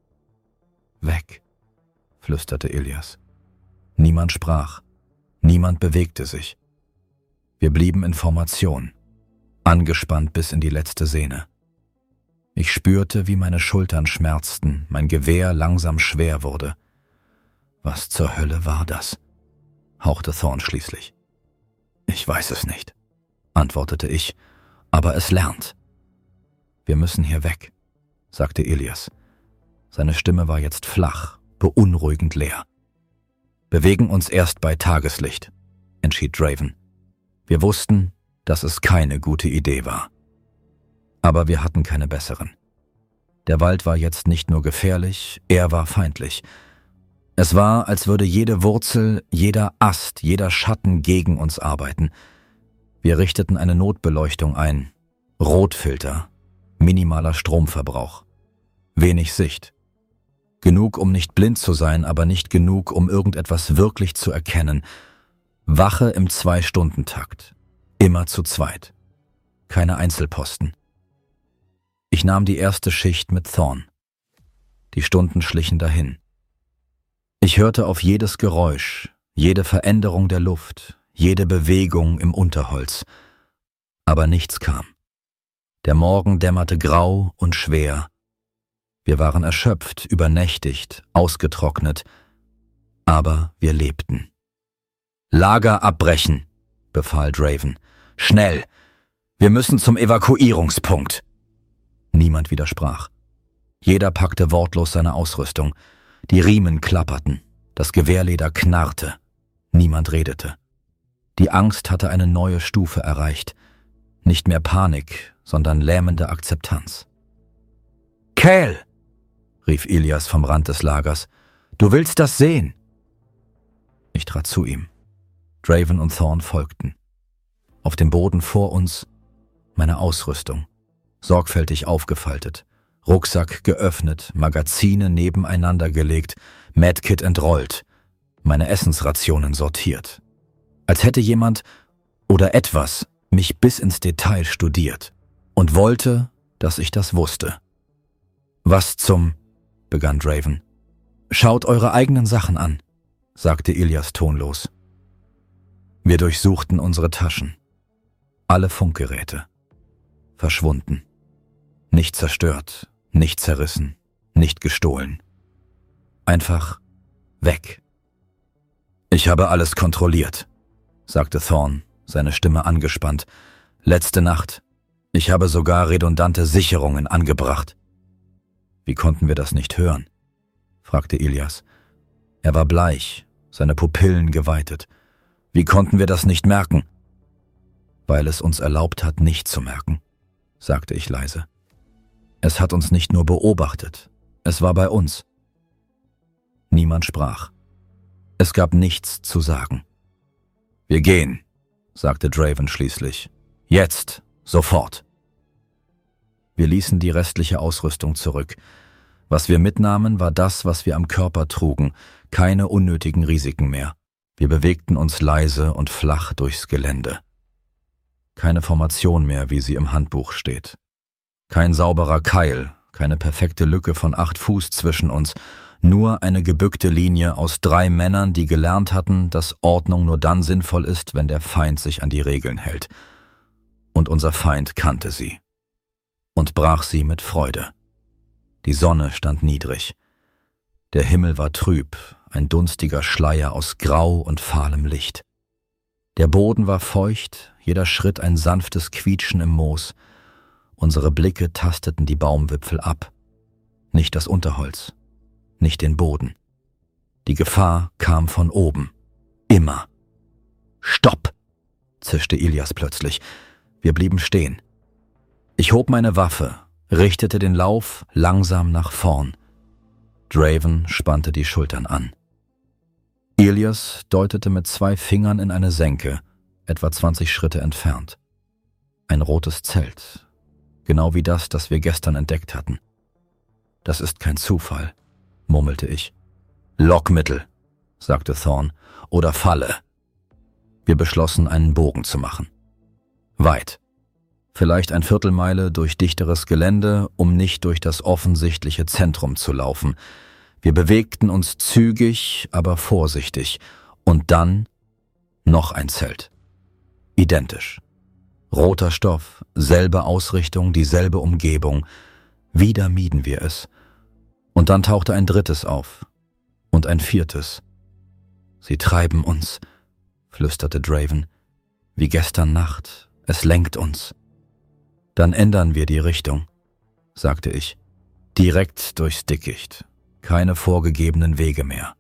Speaker 1: »Weg«, flüsterte Ilias. Niemand sprach, niemand bewegte sich. Wir blieben in Formation, angespannt bis in die letzte Sehne. Ich spürte, wie meine Schultern schmerzten, mein Gewehr langsam schwer wurde. »Was zur Hölle war das?«, hauchte Thorn schließlich. »Ich weiß es nicht«, antwortete ich, »aber es lernt.« »Wir müssen hier weg«, sagte Ilias. Seine Stimme war jetzt flach, beunruhigend leer. »Bewegen uns erst bei Tageslicht«, entschied Draven. Wir wussten, dass es keine gute Idee war. Aber wir hatten keine besseren. Der Wald war jetzt nicht nur gefährlich, er war feindlich. Es war, als würde jede Wurzel, jeder Ast, jeder Schatten gegen uns arbeiten. Wir richteten eine Notbeleuchtung ein. Rotfilter, minimaler Stromverbrauch, wenig Sicht. Genug, um nicht blind zu sein, aber nicht genug, um irgendetwas wirklich zu erkennen. Wache im 2-Stunden-Takt, immer zu zweit. Keine Einzelposten. Ich nahm die erste Schicht mit Thorn. Die Stunden schlichen dahin. Ich hörte auf jedes Geräusch, jede Veränderung der Luft, jede Bewegung im Unterholz. Aber nichts kam. Der Morgen dämmerte grau und schwer. Wir waren erschöpft, übernächtigt, ausgetrocknet. Aber wir lebten. »Lager abbrechen«, befahl Draven. »Schnell! Wir müssen zum Evakuierungspunkt!« Niemand widersprach. Jeder packte wortlos seine Ausrüstung. Die Riemen klapperten, das Gewehrleder knarrte. Niemand redete. Die Angst hatte eine neue Stufe erreicht. Nicht mehr Panik, sondern lähmende Akzeptanz. »Cal«, rief Ilias vom Rand des Lagers, »du willst das sehen!« Ich trat zu ihm. Draven und Thorn folgten. Auf dem Boden vor uns meine Ausrüstung, sorgfältig aufgefaltet, Rucksack geöffnet, Magazine nebeneinander gelegt, Medkit entrollt, meine Essensrationen sortiert. Als hätte jemand oder etwas mich bis ins Detail studiert und wollte, dass ich das wusste. »Was zum«, begann Draven. »Schaut eure eigenen Sachen an«, sagte Ilias tonlos. Wir durchsuchten unsere Taschen. Alle Funkgeräte. Verschwunden. Nicht zerstört, nicht zerrissen, nicht gestohlen. Einfach weg. »Ich habe alles kontrolliert«, sagte Thorn, seine Stimme angespannt. »Letzte Nacht. Ich habe sogar redundante Sicherungen angebracht.« »Wie konnten wir das nicht hören?«, fragte Ilias. Er war bleich, seine Pupillen geweitet. »Wie konnten wir das nicht merken?« »Weil es uns erlaubt hat, nicht zu merken«, sagte ich leise. »Es hat uns nicht nur beobachtet, es war bei uns.« Niemand sprach. Es gab nichts zu sagen. »Wir gehen«, sagte Draven schließlich. »Jetzt, sofort.« Wir ließen die restliche Ausrüstung zurück. Was wir mitnahmen, war das, was wir am Körper trugen, keine unnötigen Risiken mehr. Wir bewegten uns leise und flach durchs Gelände. Keine Formation mehr, wie sie im Handbuch steht. Kein sauberer Keil, keine perfekte Lücke von 8 Fuß zwischen uns, nur eine gebückte Linie aus 3 Männern, die gelernt hatten, dass Ordnung nur dann sinnvoll ist, wenn der Feind sich an die Regeln hält. Und unser Feind kannte sie und brach sie mit Freude. Die Sonne stand niedrig. Der Himmel war trüb, ein dunstiger Schleier aus Grau und fahlem Licht. Der Boden war feucht, jeder Schritt ein sanftes Quietschen im Moos. Unsere Blicke tasteten die Baumwipfel ab. Nicht das Unterholz, nicht den Boden. Die Gefahr kam von oben. Immer. »Stopp«, zischte Ilias plötzlich. Wir blieben stehen. Ich hob meine Waffe, richtete den Lauf langsam nach vorn. Draven spannte die Schultern an. Ilias deutete mit 2 Fingern in eine Senke, etwa 20 Schritte entfernt. Ein rotes Zelt, genau wie das wir gestern entdeckt hatten. »Das ist kein Zufall«, murmelte ich. »Lockmittel«, sagte Thorn, »oder Falle.« Wir beschlossen, einen Bogen zu machen. Weit. Vielleicht ein Viertelmeile durch dichteres Gelände, um nicht durch das offensichtliche Zentrum zu laufen. Wir bewegten uns zügig, aber vorsichtig. Und dann noch ein Zelt. Identisch. Roter Stoff, selbe Ausrichtung, dieselbe Umgebung. Wieder mieden wir es. Und dann tauchte ein 3. auf. Und ein 4. »Sie treiben uns«, flüsterte Draven. »Wie gestern Nacht. Es lenkt uns.« »Dann ändern wir die Richtung«, sagte ich. »Direkt durchs Dickicht. Keine vorgegebenen Wege mehr.«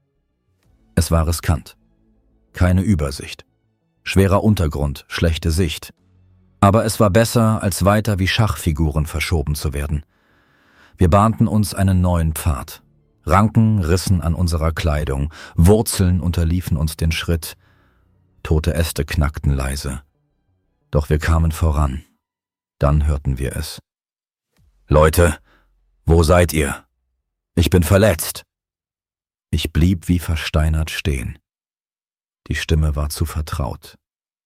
Speaker 1: Es war riskant. Keine Übersicht. Schwerer Untergrund, schlechte Sicht. Aber es war besser, als weiter wie Schachfiguren verschoben zu werden. Wir bahnten uns einen neuen Pfad. Ranken rissen an unserer Kleidung, Wurzeln unterliefen uns den Schritt, tote Äste knackten leise. Doch wir kamen voran. Dann hörten wir es. »Leute, wo seid ihr? Ich bin verletzt!« Ich blieb wie versteinert stehen. Die Stimme war zu vertraut.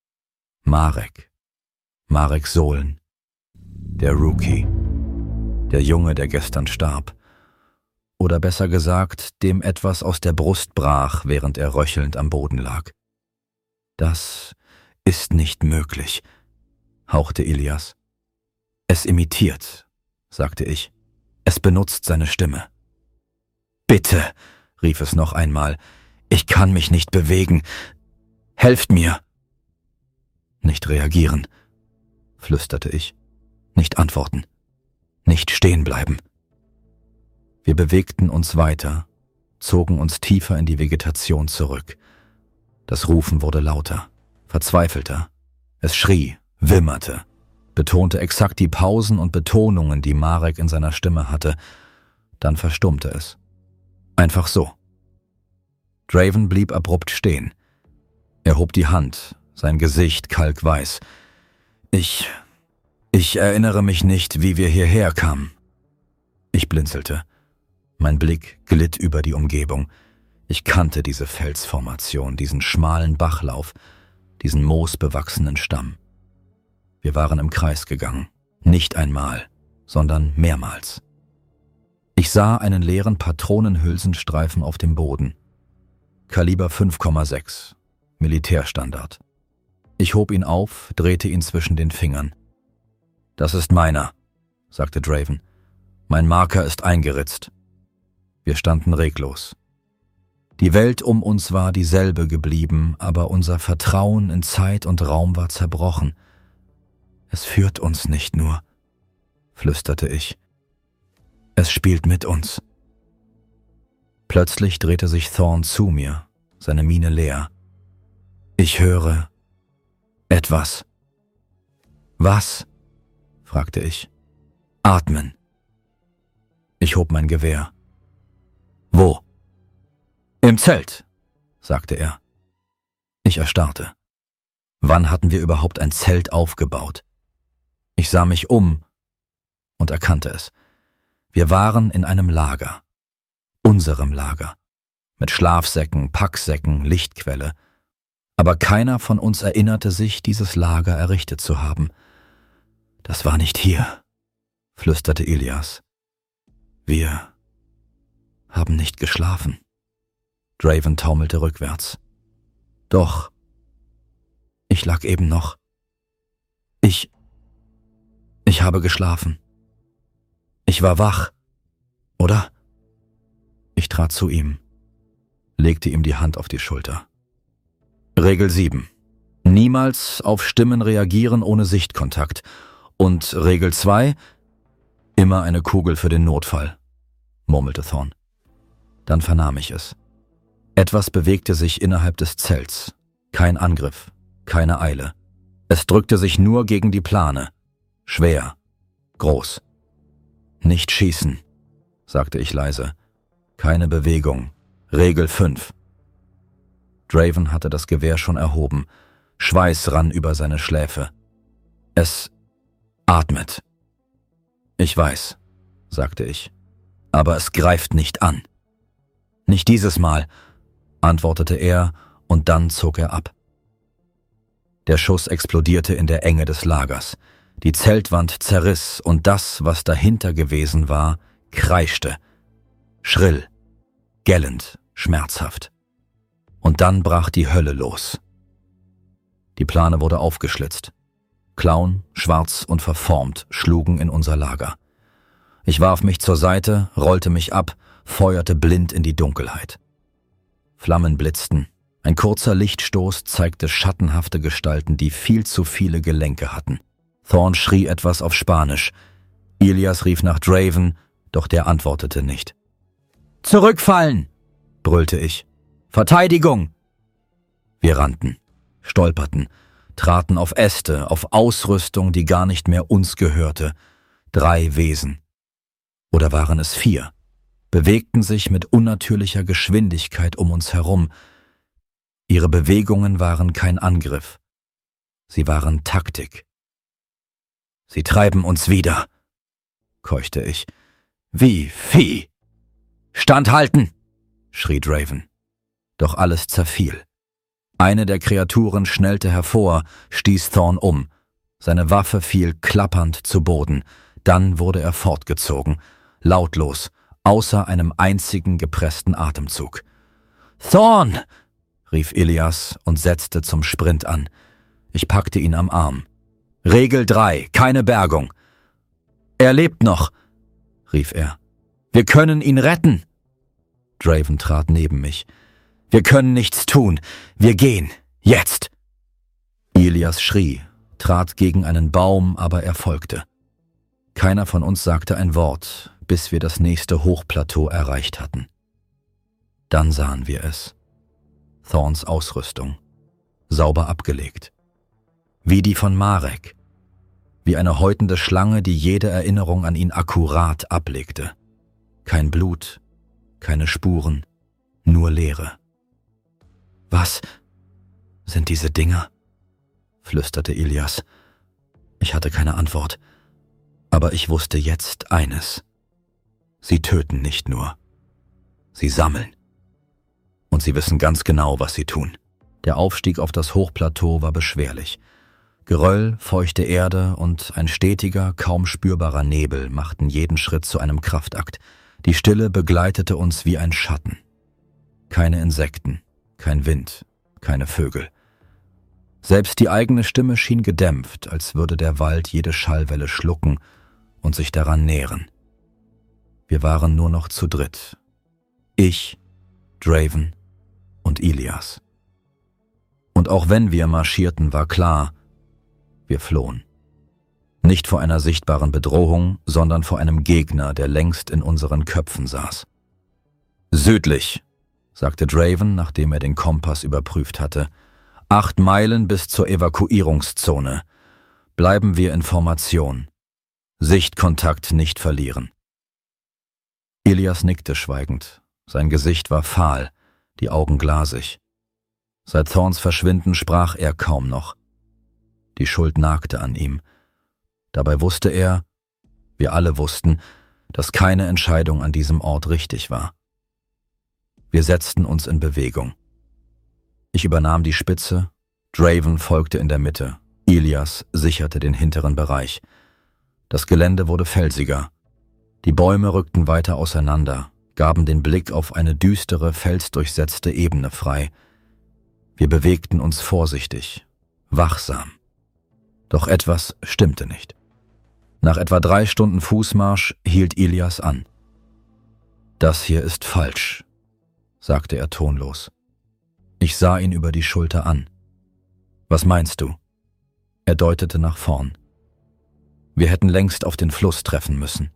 Speaker 1: Marek Sohlen, der Rookie, der Junge, der gestern starb. Oder besser gesagt, dem etwas aus der Brust brach, während er röchelnd am Boden lag. »Das ist nicht möglich«, hauchte Ilias. »Es imitiert«, sagte ich. »Es benutzt seine Stimme.« »Bitte«, rief es noch einmal, »ich kann mich nicht bewegen. Helft mir!« »Nicht reagieren«, flüsterte ich. »Nicht antworten. Nicht stehen bleiben.« Wir bewegten uns weiter, zogen uns tiefer in die Vegetation zurück. Das Rufen wurde lauter, verzweifelter. Es schrie, wimmerte, betonte exakt die Pausen und Betonungen, die Marek in seiner Stimme hatte. Dann verstummte es. Einfach so. Draven blieb abrupt stehen. Er hob die Hand, sein Gesicht kalkweiß. Ich erinnere mich nicht, wie wir hierher kamen.« Ich blinzelte. Mein Blick glitt über die Umgebung. Ich kannte diese Felsformation, diesen schmalen Bachlauf, diesen moosbewachsenen Stamm. Wir waren im Kreis gegangen. Nicht einmal, sondern mehrmals. Ich sah einen leeren Patronenhülsenstreifen auf dem Boden. Kaliber 5,6, Militärstandard. Ich hob ihn auf, drehte ihn zwischen den Fingern. »Das ist meiner«, sagte Draven. »Mein Marker ist eingeritzt.« Wir standen reglos. Die Welt um uns war dieselbe geblieben, aber unser Vertrauen in Zeit und Raum war zerbrochen. »Es führt uns nicht nur«, flüsterte ich. »Es spielt mit uns.« Plötzlich drehte sich Thorn zu mir, seine Miene leer. »Ich höre etwas.« »Was?«, fragte ich. »Atmen.« Ich hob mein Gewehr. »Wo?« »Im Zelt«, sagte er. Ich erstarrte. Wann hatten wir überhaupt ein Zelt aufgebaut? Ich sah mich um und erkannte es. Wir waren in einem Lager. Unserem Lager. Mit Schlafsäcken, Packsäcken, Lichtquelle. Aber keiner von uns erinnerte sich, dieses Lager errichtet zu haben. »Das war nicht hier«, flüsterte Ilias. »Wir haben nicht geschlafen.« Draven taumelte rückwärts. »Doch. Ich lag eben noch. Ich habe geschlafen. Ich war wach, oder?« Ich trat zu ihm, legte ihm die Hand auf die Schulter. »Regel 7. Niemals auf Stimmen reagieren ohne Sichtkontakt. Und Regel 2. Immer eine Kugel für den Notfall«, murmelte Thorn. Dann vernahm ich es. Etwas bewegte sich innerhalb des Zelts. Kein Angriff, keine Eile. Es drückte sich nur gegen die Plane. Schwer, groß. »Nicht schießen«, sagte ich leise. »Keine Bewegung. Regel 5. Draven hatte das Gewehr schon erhoben. Schweiß rann über seine Schläfe. »Es atmet.« »Ich weiß«, sagte ich. »Aber es greift nicht an.« »Nicht dieses Mal«, antwortete er, und dann zog er ab. Der Schuss explodierte in der Enge des Lagers. Die Zeltwand zerriss und das, was dahinter gewesen war, kreischte. Schrill, gellend, schmerzhaft. Und dann brach die Hölle los. Die Plane wurde aufgeschlitzt. Klauen, schwarz und verformt, schlugen in unser Lager. Ich warf mich zur Seite, rollte mich ab, feuerte blind in die Dunkelheit. Flammen blitzten. Ein kurzer Lichtstoß zeigte schattenhafte Gestalten, die viel zu viele Gelenke hatten. Thorn schrie etwas auf Spanisch. Ilias rief nach Draven, doch der antwortete nicht. »Zurückfallen«, brüllte ich. »Verteidigung!« Wir rannten, stolperten, traten auf Äste, auf Ausrüstung, die gar nicht mehr uns gehörte. 3 Wesen. Oder waren es 4? Bewegten sich mit unnatürlicher Geschwindigkeit um uns herum. Ihre Bewegungen waren kein Angriff. Sie waren Taktik. »Sie treiben uns wieder«, keuchte ich. »Wie Vieh!« »Standhalten«, schrie Draven. Doch alles zerfiel. Eine der Kreaturen schnellte hervor, stieß Thorn um. Seine Waffe fiel klappernd zu Boden. Dann wurde er fortgezogen, lautlos, außer einem einzigen gepressten Atemzug. »Thorn«, rief Ilias und setzte zum Sprint an. Ich packte ihn am Arm. »Regel 3, keine Bergung.« »Er lebt noch«, rief er. »Wir können ihn retten.« Draven trat neben mich. »Wir können nichts tun. Wir gehen. Jetzt!« Ilias schrie, trat gegen einen Baum, aber er folgte. Keiner von uns sagte ein Wort, bis wir das nächste Hochplateau erreicht hatten. Dann sahen wir es. Thorns Ausrüstung. Sauber abgelegt. Wie die von Marek. Wie eine häutende Schlange, die jede Erinnerung an ihn akkurat ablegte. Kein Blut, keine Spuren, nur Leere. »Was sind diese Dinger?« flüsterte Ilias. Ich hatte keine Antwort. Aber ich wusste jetzt eines. Sie töten nicht nur. Sie sammeln. Und sie wissen ganz genau, was sie tun. Der Aufstieg auf das Hochplateau war beschwerlich. Geröll, feuchte Erde und ein stetiger, kaum spürbarer Nebel machten jeden Schritt zu einem Kraftakt. Die Stille begleitete uns wie ein Schatten. Keine Insekten, kein Wind, keine Vögel. Selbst die eigene Stimme schien gedämpft, als würde der Wald jede Schallwelle schlucken und sich daran nähren. Wir waren nur noch zu dritt. Ich, Draven und Ilias. Und auch wenn wir marschierten, war klar, wir flohen. Nicht vor einer sichtbaren Bedrohung, sondern vor einem Gegner, der längst in unseren Köpfen saß. »Südlich«, sagte Draven, nachdem er den Kompass überprüft hatte. 8 Meilen bis zur Evakuierungszone. Bleiben wir in Formation. Sichtkontakt nicht verlieren.« Ilias nickte schweigend. Sein Gesicht war fahl, die Augen glasig. Seit Thorns Verschwinden sprach er kaum noch. Die Schuld nagte an ihm. Dabei wusste er, wir alle wussten, dass keine Entscheidung an diesem Ort richtig war. Wir setzten uns in Bewegung. Ich übernahm die Spitze, Draven folgte in der Mitte, Ilias sicherte den hinteren Bereich. Das Gelände wurde felsiger. Die Bäume rückten weiter auseinander, gaben den Blick auf eine düstere, felsdurchsetzte Ebene frei. Wir bewegten uns vorsichtig, wachsam. Doch etwas stimmte nicht. Nach etwa 3 Stunden Fußmarsch hielt Ilias an. »Das hier ist falsch«, sagte er tonlos. Ich sah ihn über die Schulter an. »Was meinst du?« Er deutete nach vorn. Wir hätten längst auf den Fluss treffen müssen.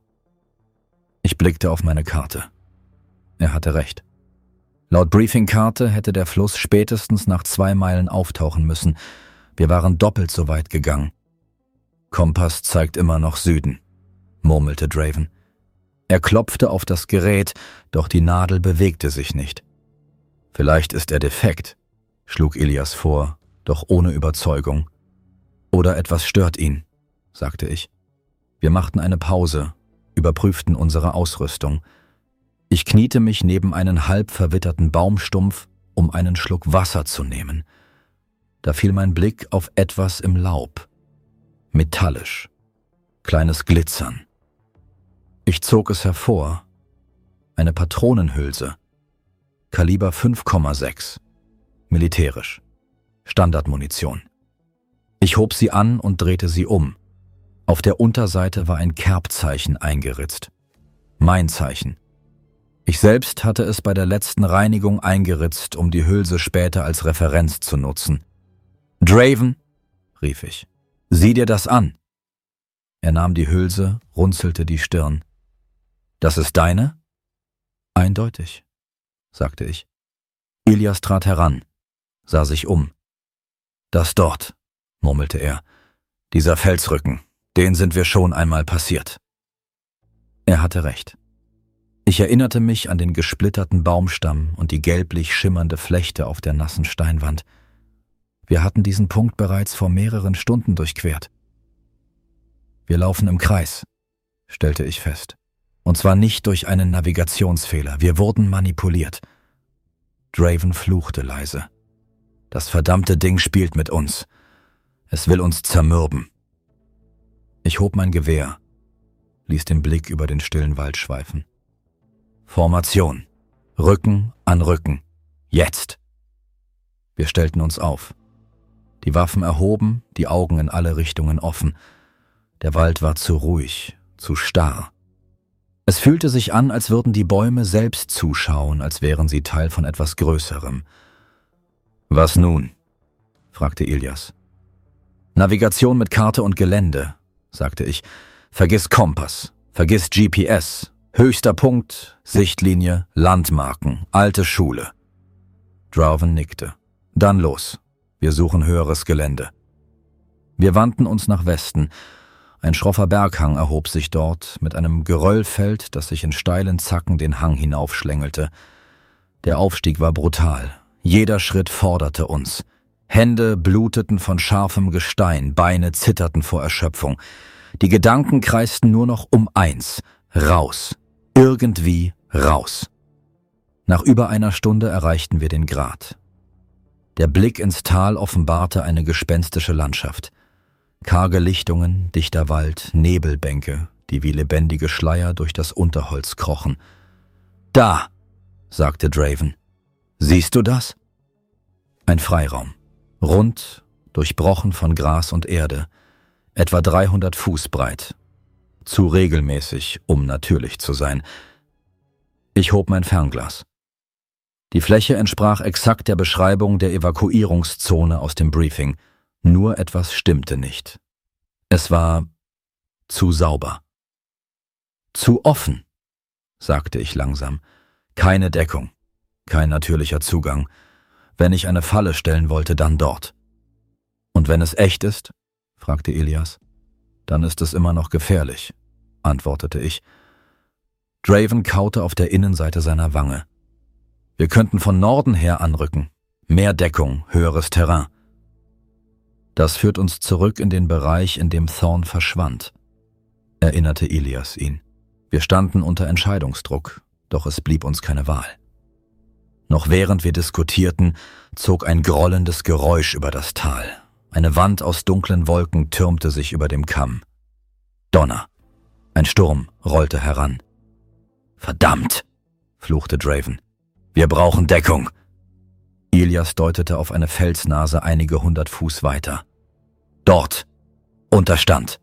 Speaker 1: Ich blickte auf meine Karte. Er hatte recht. Laut Briefingkarte hätte der Fluss spätestens nach 2 Meilen auftauchen müssen. Wir waren doppelt so weit gegangen. »Kompass zeigt immer noch Süden«, murmelte Draven. Er klopfte auf das Gerät, doch die Nadel bewegte sich nicht. »Vielleicht ist er defekt«, schlug Ilias vor, doch ohne Überzeugung. »Oder etwas stört ihn«, sagte ich. Wir machten eine Pause, überprüften unsere Ausrüstung. Ich kniete mich neben einen halb verwitterten Baumstumpf, um einen Schluck Wasser zu nehmen. Da fiel mein Blick auf etwas im Laub. Metallisch. Kleines Glitzern. Ich zog es hervor. Eine Patronenhülse. Kaliber 5,6. Militärisch. Standardmunition. Ich hob sie an und drehte sie um. Auf der Unterseite war ein Kerbzeichen eingeritzt. Mein Zeichen. Ich selbst hatte es bei der letzten Reinigung eingeritzt, um die Hülse später als Referenz zu nutzen. »Draven«, rief ich, »sieh dir das an.« Er nahm die Hülse, runzelte die Stirn. »Das ist deine?« »Eindeutig«, sagte ich. Ilias trat heran, sah sich um. »Das dort«, murmelte er, »dieser Felsrücken, den sind wir schon einmal passiert.« Er hatte recht. Ich erinnerte mich an den gesplitterten Baumstamm und die gelblich schimmernde Flechte auf der nassen Steinwand. Wir hatten diesen Punkt bereits vor mehreren Stunden durchquert. Wir laufen im Kreis, stellte ich fest. Und zwar nicht durch einen Navigationsfehler. Wir wurden manipuliert. Draven fluchte leise. Das verdammte Ding spielt mit uns. Es will uns zermürben. Ich hob mein Gewehr, ließ den Blick über den stillen Wald schweifen. Formation. Rücken an Rücken. Jetzt. Wir stellten uns auf. Die Waffen erhoben, die Augen in alle Richtungen offen. Der Wald war zu ruhig, zu starr. Es fühlte sich an, als würden die Bäume selbst zuschauen, als wären sie Teil von etwas Größerem. »Was nun?« fragte Ilias. »Navigation mit Karte und Gelände«, sagte ich. »Vergiss Kompass, vergiss GPS, höchster Punkt, Sichtlinie, Landmarken, alte Schule.« Draven nickte. »Dann los, wir suchen höheres Gelände.« Wir wandten uns nach Westen. Ein schroffer Berghang erhob sich dort, mit einem Geröllfeld, das sich in steilen Zacken den Hang hinaufschlängelte. Der Aufstieg war brutal. Jeder Schritt forderte uns. Hände bluteten von scharfem Gestein, Beine zitterten vor Erschöpfung. Die Gedanken kreisten nur noch um eins: raus. Irgendwie raus. Nach über einer Stunde erreichten wir den Grat. Der Blick ins Tal offenbarte eine gespenstische Landschaft. Karge Lichtungen, dichter Wald, Nebelbänke, die wie lebendige Schleier durch das Unterholz krochen. »Da«, sagte Draven. »Siehst du das?« Ein Freiraum. Rund, durchbrochen von Gras und Erde. Etwa 300 Fuß breit. Zu regelmäßig, um natürlich zu sein. Ich hob mein Fernglas. Die Fläche entsprach exakt der Beschreibung der Evakuierungszone aus dem Briefing. Nur etwas stimmte nicht. Es war zu sauber. Zu offen, sagte ich langsam. Keine Deckung, kein natürlicher Zugang. Wenn ich eine Falle stellen wollte, dann dort. Und wenn es echt ist, fragte Ilias, dann ist es immer noch gefährlich, antwortete ich. Draven kaute auf der Innenseite seiner Wange. Wir könnten von Norden her anrücken. Mehr Deckung, höheres Terrain. Das führt uns zurück in den Bereich, in dem Thorn verschwand, erinnerte Ilias ihn. Wir standen unter Entscheidungsdruck, doch es blieb uns keine Wahl. Noch während wir diskutierten, zog ein grollendes Geräusch über das Tal. Eine Wand aus dunklen Wolken türmte sich über dem Kamm. Donner. Ein Sturm rollte heran. »Verdammt«, fluchte Draven. »Wir brauchen Deckung.« Ilias deutete auf eine Felsnase einige 100 Fuß weiter. »Dort! Unterstand!«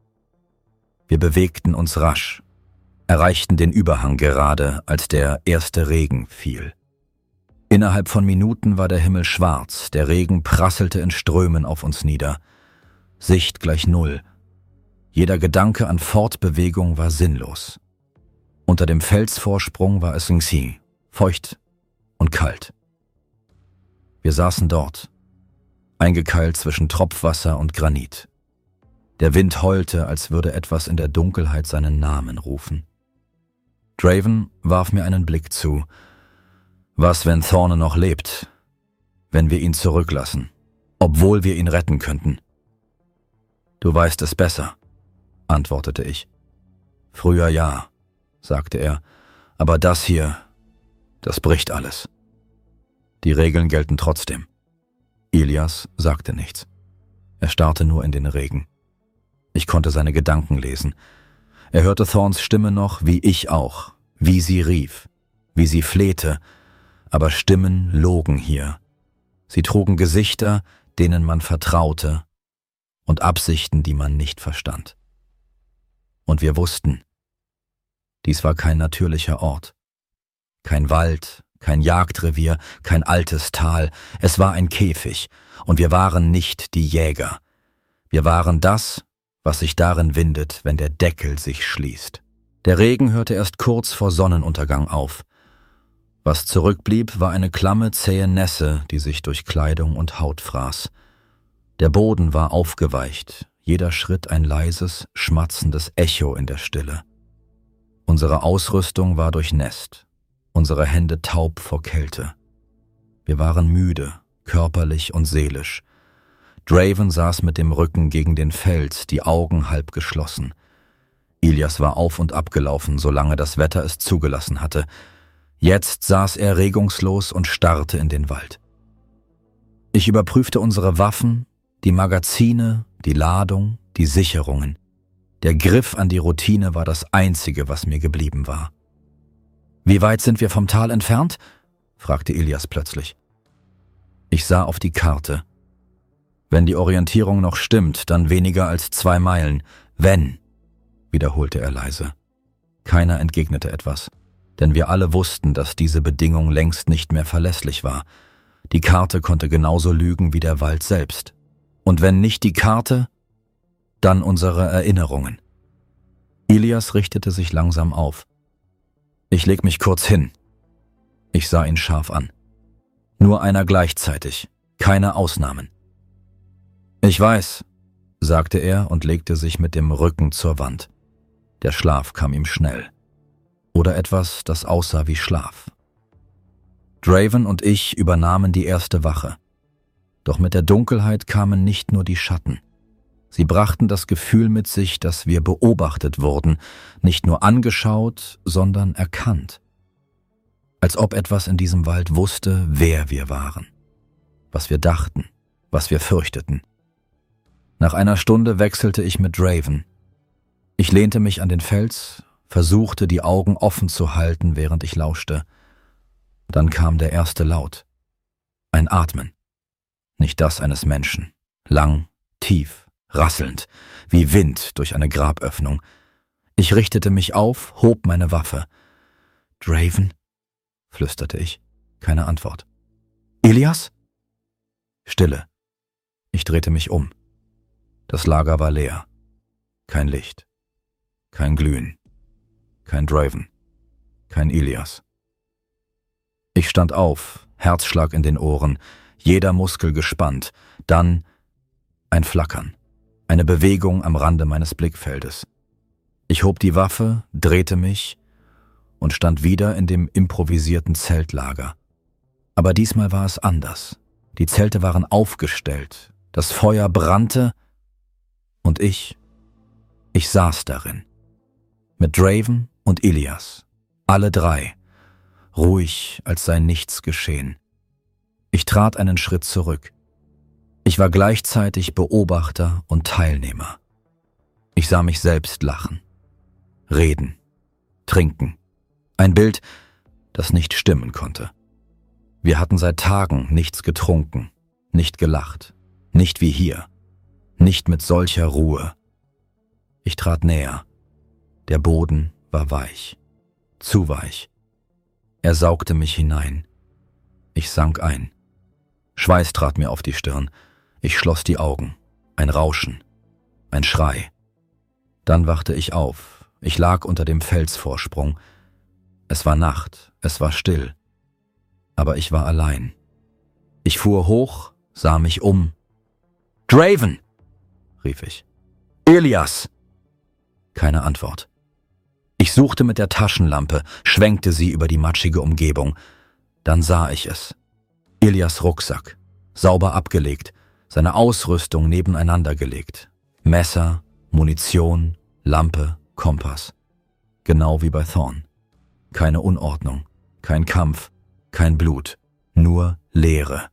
Speaker 1: Wir bewegten uns rasch, erreichten den Überhang gerade, als der erste Regen fiel. Innerhalb von Minuten war der Himmel schwarz, der Regen prasselte in Strömen auf uns nieder. Sicht gleich null. Jeder Gedanke an Fortbewegung war sinnlos. Unter dem Felsvorsprung war es Ngxi, feucht und kalt. Wir saßen dort, eingekeilt zwischen Tropfwasser und Granit. Der Wind heulte, als würde etwas in der Dunkelheit seinen Namen rufen. Draven warf mir einen Blick zu. Was, wenn Thorne noch lebt? Wenn wir ihn zurücklassen, obwohl wir ihn retten könnten? Du weißt es besser, antwortete ich. Früher ja, sagte er, aber das hier, das bricht alles. Die Regeln gelten trotzdem. Ilias sagte nichts. Er starrte nur in den Regen. Ich konnte seine Gedanken lesen. Er hörte Thorns Stimme noch, wie ich auch, wie sie rief, wie sie flehte, aber Stimmen logen hier. Sie trugen Gesichter, denen man vertraute, und Absichten, die man nicht verstand. Und wir wussten, dies war kein natürlicher Ort, kein Wald, kein Jagdrevier, kein altes Tal, es war ein Käfig, und wir waren nicht die Jäger. Wir waren das, was sich darin windet, wenn der Deckel sich schließt. Der Regen hörte erst kurz vor Sonnenuntergang auf. Was zurückblieb, war eine klamme, zähe Nässe, die sich durch Kleidung und Haut fraß. Der Boden war aufgeweicht, jeder Schritt ein leises, schmatzendes Echo in der Stille. Unsere Ausrüstung war durchnässt, unsere Hände taub vor Kälte. Wir waren müde, körperlich und seelisch. Draven saß mit dem Rücken gegen den Fels, die Augen halb geschlossen. Ilias war auf und ab gelaufen, solange das Wetter es zugelassen hatte. Jetzt saß er regungslos und starrte in den Wald. Ich überprüfte unsere Waffen, die Magazine, die Ladung, die Sicherungen. Der Griff an die Routine war das Einzige, was mir geblieben war. »Wie weit sind wir vom Tal entfernt?« fragte Ilias plötzlich. Ich sah auf die Karte. »Wenn die Orientierung noch stimmt, dann weniger als 2 Meilen. Wenn«, wiederholte er leise. Keiner entgegnete etwas, denn wir alle wussten, dass diese Bedingung längst nicht mehr verlässlich war. Die Karte konnte genauso lügen wie der Wald selbst. Und wenn nicht die Karte, dann unsere Erinnerungen. Ilias richtete sich langsam auf. »Ich leg mich kurz hin.« Ich sah ihn scharf an. Nur einer gleichzeitig, keine Ausnahmen. »Ich weiß«, sagte er und legte sich mit dem Rücken zur Wand. Der Schlaf kam ihm schnell. Oder etwas, das aussah wie Schlaf. Draven und ich übernahmen die erste Wache. Doch mit der Dunkelheit kamen nicht nur die Schatten. Sie brachten das Gefühl mit sich, dass wir beobachtet wurden, nicht nur angeschaut, sondern erkannt. Als ob etwas in diesem Wald wusste, wer wir waren, was wir dachten, was wir fürchteten. Nach einer Stunde wechselte ich mit Draven. Ich lehnte mich an den Fels, versuchte die Augen offen zu halten, während ich lauschte. Dann kam der erste Laut. Ein Atmen. Nicht das eines Menschen. Lang, tief, rasselnd, wie Wind durch eine Graböffnung. Ich richtete mich auf, hob meine Waffe. »Draven?« flüsterte ich. Keine Antwort. »Ilias?« Stille. Ich drehte mich um. Das Lager war leer. Kein Licht. Kein Glühen. Kein Draven. Kein Ilias. Ich stand auf, Herzschlag in den Ohren, jeder Muskel gespannt. Dann ein Flackern. Eine Bewegung am Rande meines Blickfeldes. Ich hob die Waffe, drehte mich und stand wieder in dem improvisierten Zeltlager. Aber diesmal war es anders. Die Zelte waren aufgestellt, das Feuer brannte und ich saß darin. Mit Draven und Ilias, alle 3, ruhig, als sei nichts geschehen. Ich trat einen Schritt zurück. Ich war gleichzeitig Beobachter und Teilnehmer. Ich sah mich selbst lachen, reden, trinken. Ein Bild, das nicht stimmen konnte. Wir hatten seit Tagen nichts getrunken, nicht gelacht, nicht wie hier, nicht mit solcher Ruhe. Ich trat näher. Der Boden war weich, zu weich. Er saugte mich hinein. Ich sank ein. Schweiß trat mir auf die Stirn. Ich schloss die Augen. Ein Rauschen. Ein Schrei. Dann wachte ich auf. Ich lag unter dem Felsvorsprung. Es war Nacht. Es war still. Aber ich war allein. Ich fuhr hoch, sah mich um. »Draven!« rief ich. »Ilias!« Keine Antwort. Ich suchte mit der Taschenlampe, schwenkte sie über die matschige Umgebung. Dann sah ich es. Ilias Rucksack, sauber abgelegt, seine Ausrüstung nebeneinander gelegt. Messer, Munition, Lampe, Kompass. Genau wie bei Thorn. Keine Unordnung, kein Kampf, kein Blut, nur Leere.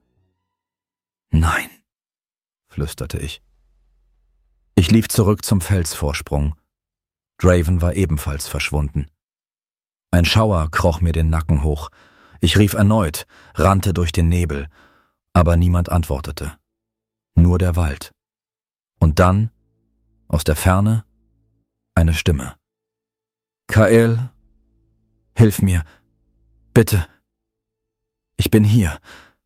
Speaker 1: »Nein«, flüsterte ich. Ich lief zurück zum Felsvorsprung. Draven war ebenfalls verschwunden. Ein Schauer kroch mir den Nacken hoch. Ich rief erneut, rannte durch den Nebel, aber niemand antwortete. Nur der Wald. Und dann, aus der Ferne, eine Stimme. »Kael, hilf mir, bitte. Ich bin hier.«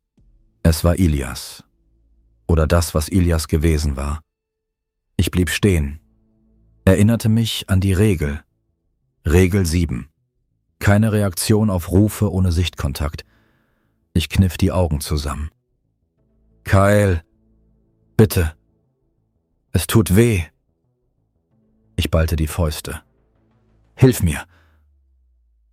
Speaker 1: Es war Ilias. Oder das, was Ilias gewesen war. Ich blieb stehen, erinnerte mich an die Regel. Regel 7. Keine Reaktion auf Rufe ohne Sichtkontakt. Ich kniff die Augen zusammen. »Kael, bitte. Es tut weh.« Ich ballte die Fäuste. »Hilf mir.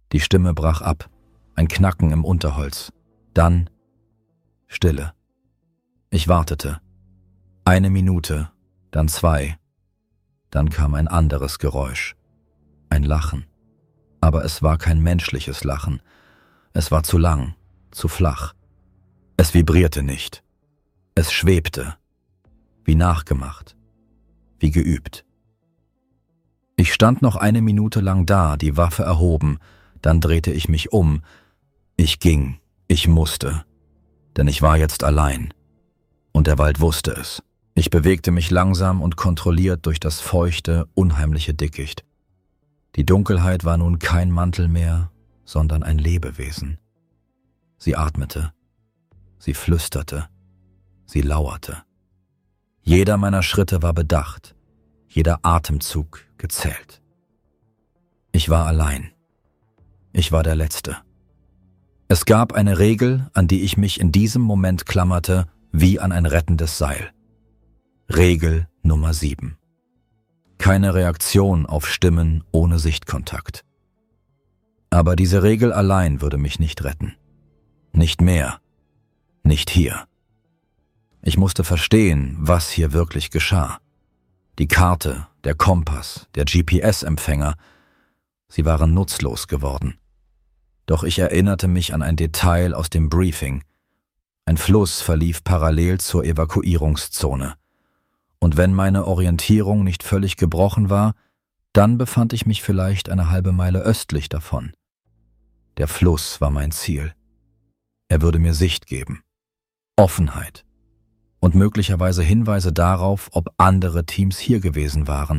Speaker 1: Die Stimme brach ab, ein Knacken im Unterholz. Dann Stille. Ich wartete. 1 Minute, dann 2. Dann kam ein anderes Geräusch. Ein Lachen. Aber es war kein menschliches Lachen. Es war zu lang, zu flach. Es vibrierte nicht. Es schwebte. Wie nachgemacht. Wie geübt. Ich stand noch 1 Minute lang da, die Waffe erhoben. Dann drehte ich mich um. Ich ging. Ich musste. Denn ich war jetzt allein. Und der Wald wusste es. Ich bewegte mich langsam und kontrolliert durch das feuchte, unheimliche Dickicht. Die Dunkelheit war nun kein Mantel mehr, sondern ein Lebewesen. Sie atmete. Sie flüsterte. Sie lauerte. Jeder meiner Schritte war bedacht. Jeder Atemzug gezählt. Ich war allein. Ich war der Letzte. Es gab eine Regel, an die ich mich in diesem Moment klammerte, wie an ein rettendes Seil. Regel Nummer 7. Keine Reaktion auf Stimmen ohne Sichtkontakt. Aber diese Regel allein würde mich nicht retten. Nicht mehr. Nicht hier. Ich musste verstehen, was hier wirklich geschah. Die Karte, der Kompass, der GPS-Empfänger, sie waren nutzlos geworden. Doch ich erinnerte mich an ein Detail aus dem Briefing. Ein Fluss verlief parallel zur Evakuierungszone. Und wenn meine Orientierung nicht völlig gebrochen war, dann befand ich mich vielleicht eine halbe Meile östlich davon. Der Fluss war mein Ziel. Er würde mir Sicht geben, Offenheit und möglicherweise Hinweise darauf, ob andere Teams hier gewesen waren.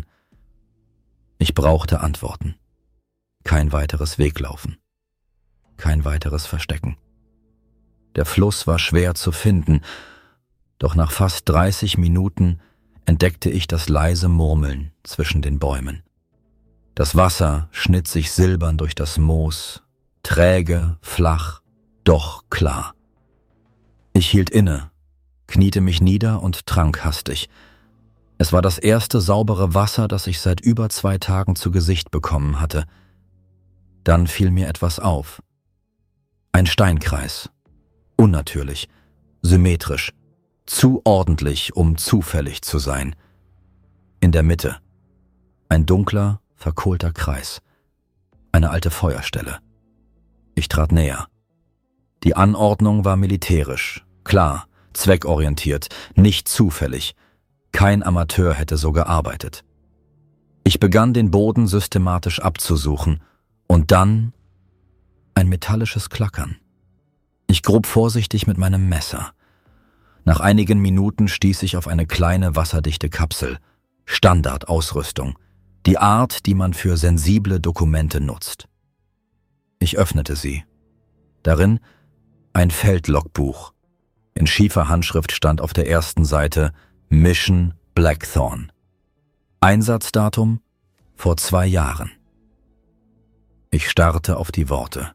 Speaker 1: Ich brauchte Antworten. Kein weiteres Weglaufen. Kein weiteres Verstecken. Der Fluss war schwer zu finden, doch nach fast 30 Minuten entdeckte ich das leise Murmeln zwischen den Bäumen. Das Wasser schnitt sich silbern durch das Moos, träge, flach, doch klar. Ich hielt inne, kniete mich nieder und trank hastig. Es war das erste saubere Wasser, das ich seit über 2 Tagen zu Gesicht bekommen hatte. Dann fiel mir etwas auf. Ein Steinkreis. Unnatürlich, symmetrisch, zu ordentlich, um zufällig zu sein. In der Mitte. Ein dunkler, verkohlter Kreis. Eine alte Feuerstelle. Ich trat näher. Die Anordnung war militärisch, klar, zweckorientiert, nicht zufällig. Kein Amateur hätte so gearbeitet. Ich begann, den Boden systematisch abzusuchen und dann ein metallisches Klackern. Ich grub vorsichtig mit meinem Messer. Nach einigen Minuten stieß ich auf eine kleine wasserdichte Kapsel, Standardausrüstung, die Art, die man für sensible Dokumente nutzt. Ich öffnete sie. Darin ein Feldlogbuch. In schiefer Handschrift stand auf der ersten Seite Mission Blackthorn. Einsatzdatum vor 2 Jahren. Ich starrte auf die Worte.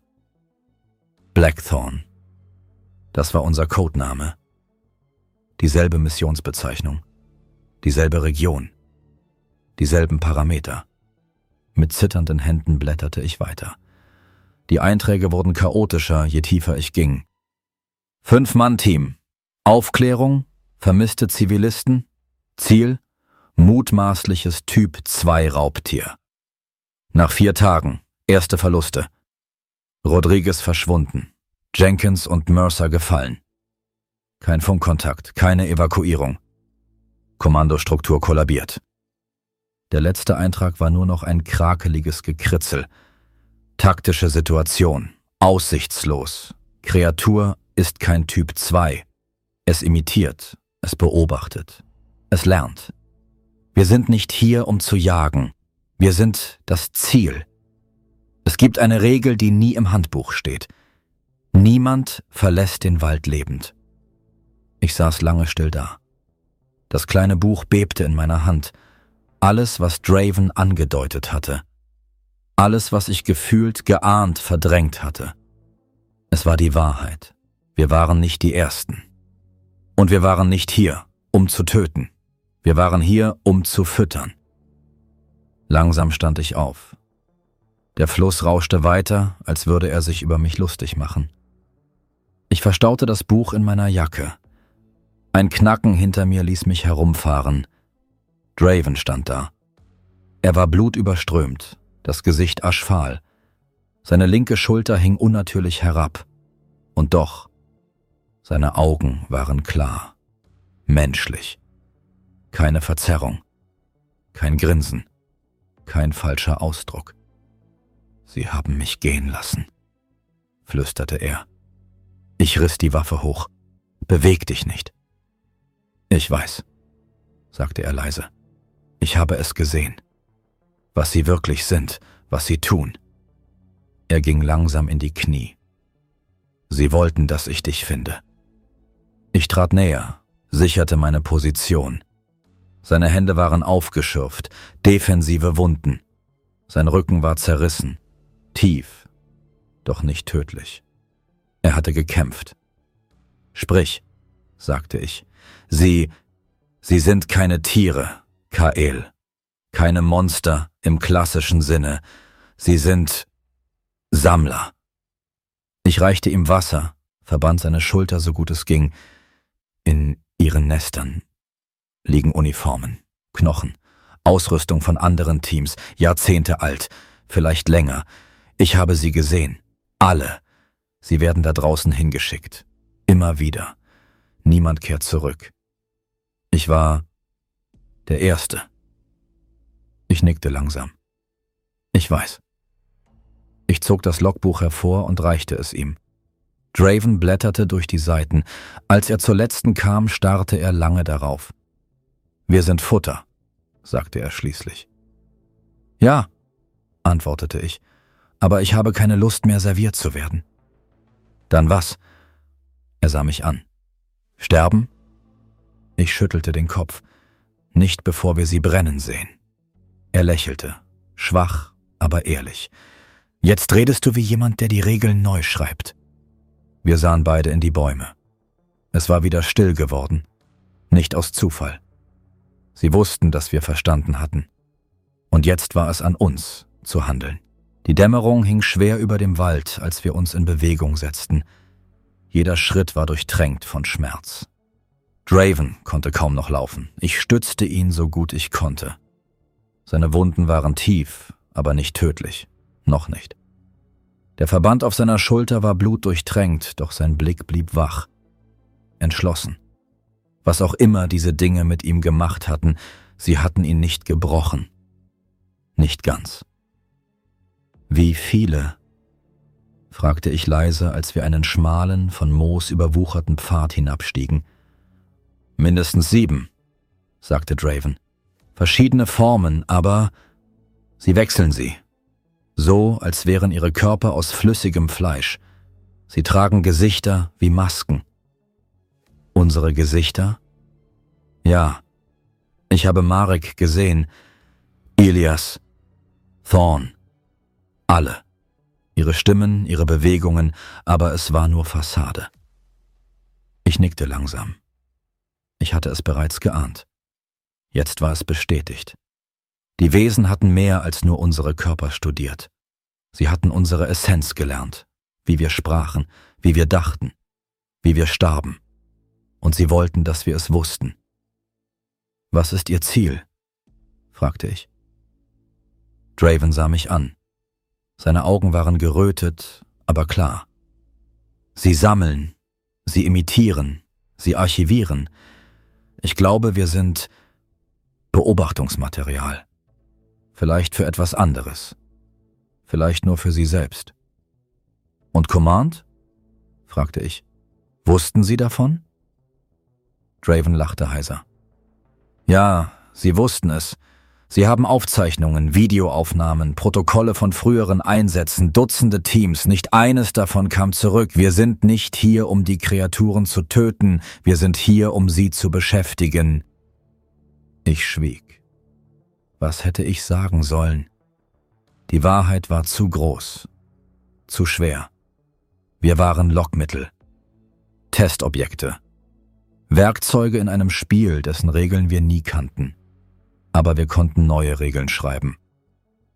Speaker 1: Blackthorn. Das war unser Codename. Dieselbe Missionsbezeichnung. Dieselbe Region. Dieselben Parameter. Mit zitternden Händen blätterte ich weiter. Die Einträge wurden chaotischer, je tiefer ich ging. 5-Mann-Team. Aufklärung, vermisste Zivilisten. Ziel, mutmaßliches Typ 2 Raubtier. Nach 4 Tagen, erste Verluste. Rodriguez verschwunden. Jenkins und Mercer gefallen. Kein Funkkontakt, keine Evakuierung. Kommandostruktur kollabiert. Der letzte Eintrag war nur noch ein krakeliges Gekritzel. Taktische Situation, aussichtslos. Kreatur ist kein Typ 2. Es imitiert, es beobachtet, es lernt. Wir sind nicht hier, um zu jagen. Wir sind das Ziel. Es gibt eine Regel, die nie im Handbuch steht. Niemand verlässt den Wald lebend. Ich saß lange still da. Das kleine Buch bebte in meiner Hand. Alles, was Draven angedeutet hatte. Alles, was ich gefühlt, geahnt, verdrängt hatte. Es war die Wahrheit. Wir waren nicht die Ersten. Und wir waren nicht hier, um zu töten. Wir waren hier, um zu füttern. Langsam stand ich auf. Der Fluss rauschte weiter, als würde er sich über mich lustig machen. Ich verstaute das Buch in meiner Jacke. Ein Knacken hinter mir ließ mich herumfahren. Draven stand da. Er war blutüberströmt, das Gesicht aschfahl. Seine linke Schulter hing unnatürlich herab. Und doch, seine Augen waren klar, menschlich. Keine Verzerrung, kein Grinsen, kein falscher Ausdruck. »Sie haben mich gehen lassen«, flüsterte er. Ich riss die Waffe hoch. »Beweg dich nicht.« »Ich weiß«, sagte er leise. »Ich habe es gesehen. Was sie wirklich sind, was sie tun.« Er ging langsam in die Knie. »Sie wollten, dass ich dich finde.« Ich trat näher, sicherte meine Position. Seine Hände waren aufgeschürft, defensive Wunden. Sein Rücken war zerrissen, tief, doch nicht tödlich. Er hatte gekämpft. »Sprich«, sagte ich. Sie sind keine Tiere, Kael. Keine Monster im klassischen Sinne. Sie sind Sammler.« Ich reichte ihm Wasser, verband seine Schulter so gut es ging. In ihren Nestern liegen Uniformen, Knochen, Ausrüstung von anderen Teams, Jahrzehnte alt, vielleicht länger. Ich habe sie gesehen. Alle. Sie werden da draußen hingeschickt. Immer wieder. Niemand kehrt zurück. Ich war der Erste. Ich nickte langsam. Ich weiß. Ich zog das Logbuch hervor und reichte es ihm. Draven blätterte durch die Seiten. Als er zur letzten kam, starrte er lange darauf. »Wir sind Futter«, sagte er schließlich. »Ja«, antwortete ich, »aber ich habe keine Lust mehr, serviert zu werden.« »Dann was?« Er sah mich an. »Sterben?« Ich schüttelte den Kopf. »Nicht, bevor wir sie brennen sehen.« Er lächelte, schwach, aber ehrlich. »Jetzt redest du wie jemand, der die Regeln neu schreibt.« Wir sahen beide in die Bäume. Es war wieder still geworden, nicht aus Zufall. Sie wussten, dass wir verstanden hatten. Und jetzt war es an uns, zu handeln. Die Dämmerung hing schwer über dem Wald, als wir uns in Bewegung setzten. Jeder Schritt war durchtränkt von Schmerz. Draven konnte kaum noch laufen. Ich stützte ihn so gut ich konnte. Seine Wunden waren tief, aber nicht tödlich. Noch nicht. Der Verband auf seiner Schulter war blutdurchtränkt, doch sein Blick blieb wach. Entschlossen. Was auch immer diese Dinge mit ihm gemacht hatten, sie hatten ihn nicht gebrochen. Nicht ganz. »Wie viele?« fragte ich leise, als wir einen schmalen, von Moos überwucherten Pfad hinabstiegen. »Mindestens 7«, sagte Draven. »Verschiedene Formen, aber sie wechseln sie. So, als wären ihre Körper aus flüssigem Fleisch. Sie tragen Gesichter wie Masken.« »Unsere Gesichter?« »Ja. Ich habe Marek gesehen. Ilias. Thorn. Alle. Ihre Stimmen, ihre Bewegungen, aber es war nur Fassade.« Ich nickte langsam. Ich hatte es bereits geahnt. Jetzt war es bestätigt. Die Wesen hatten mehr als nur unsere Körper studiert. Sie hatten unsere Essenz gelernt, wie wir sprachen, wie wir dachten, wie wir starben. Und sie wollten, dass wir es wussten. »Was ist Ihr Ziel?« fragte ich. Draven sah mich an. Seine Augen waren gerötet, aber klar. »Sie sammeln, sie imitieren, sie archivieren. Ich glaube, wir sind Beobachtungsmaterial. Vielleicht für etwas anderes. Vielleicht nur für sie selbst.« »Und Command?« fragte ich. »Wussten Sie davon?« Draven lachte heiser. »Ja, sie wussten es. Sie haben Aufzeichnungen, Videoaufnahmen, Protokolle von früheren Einsätzen, Dutzende Teams, nicht eines davon kam zurück. Wir sind nicht hier, um die Kreaturen zu töten, wir sind hier, um sie zu beschäftigen.« Ich schwieg. Was hätte ich sagen sollen? Die Wahrheit war zu groß, zu schwer. Wir waren Lockmittel, Testobjekte, Werkzeuge in einem Spiel, dessen Regeln wir nie kannten. Aber wir konnten neue Regeln schreiben.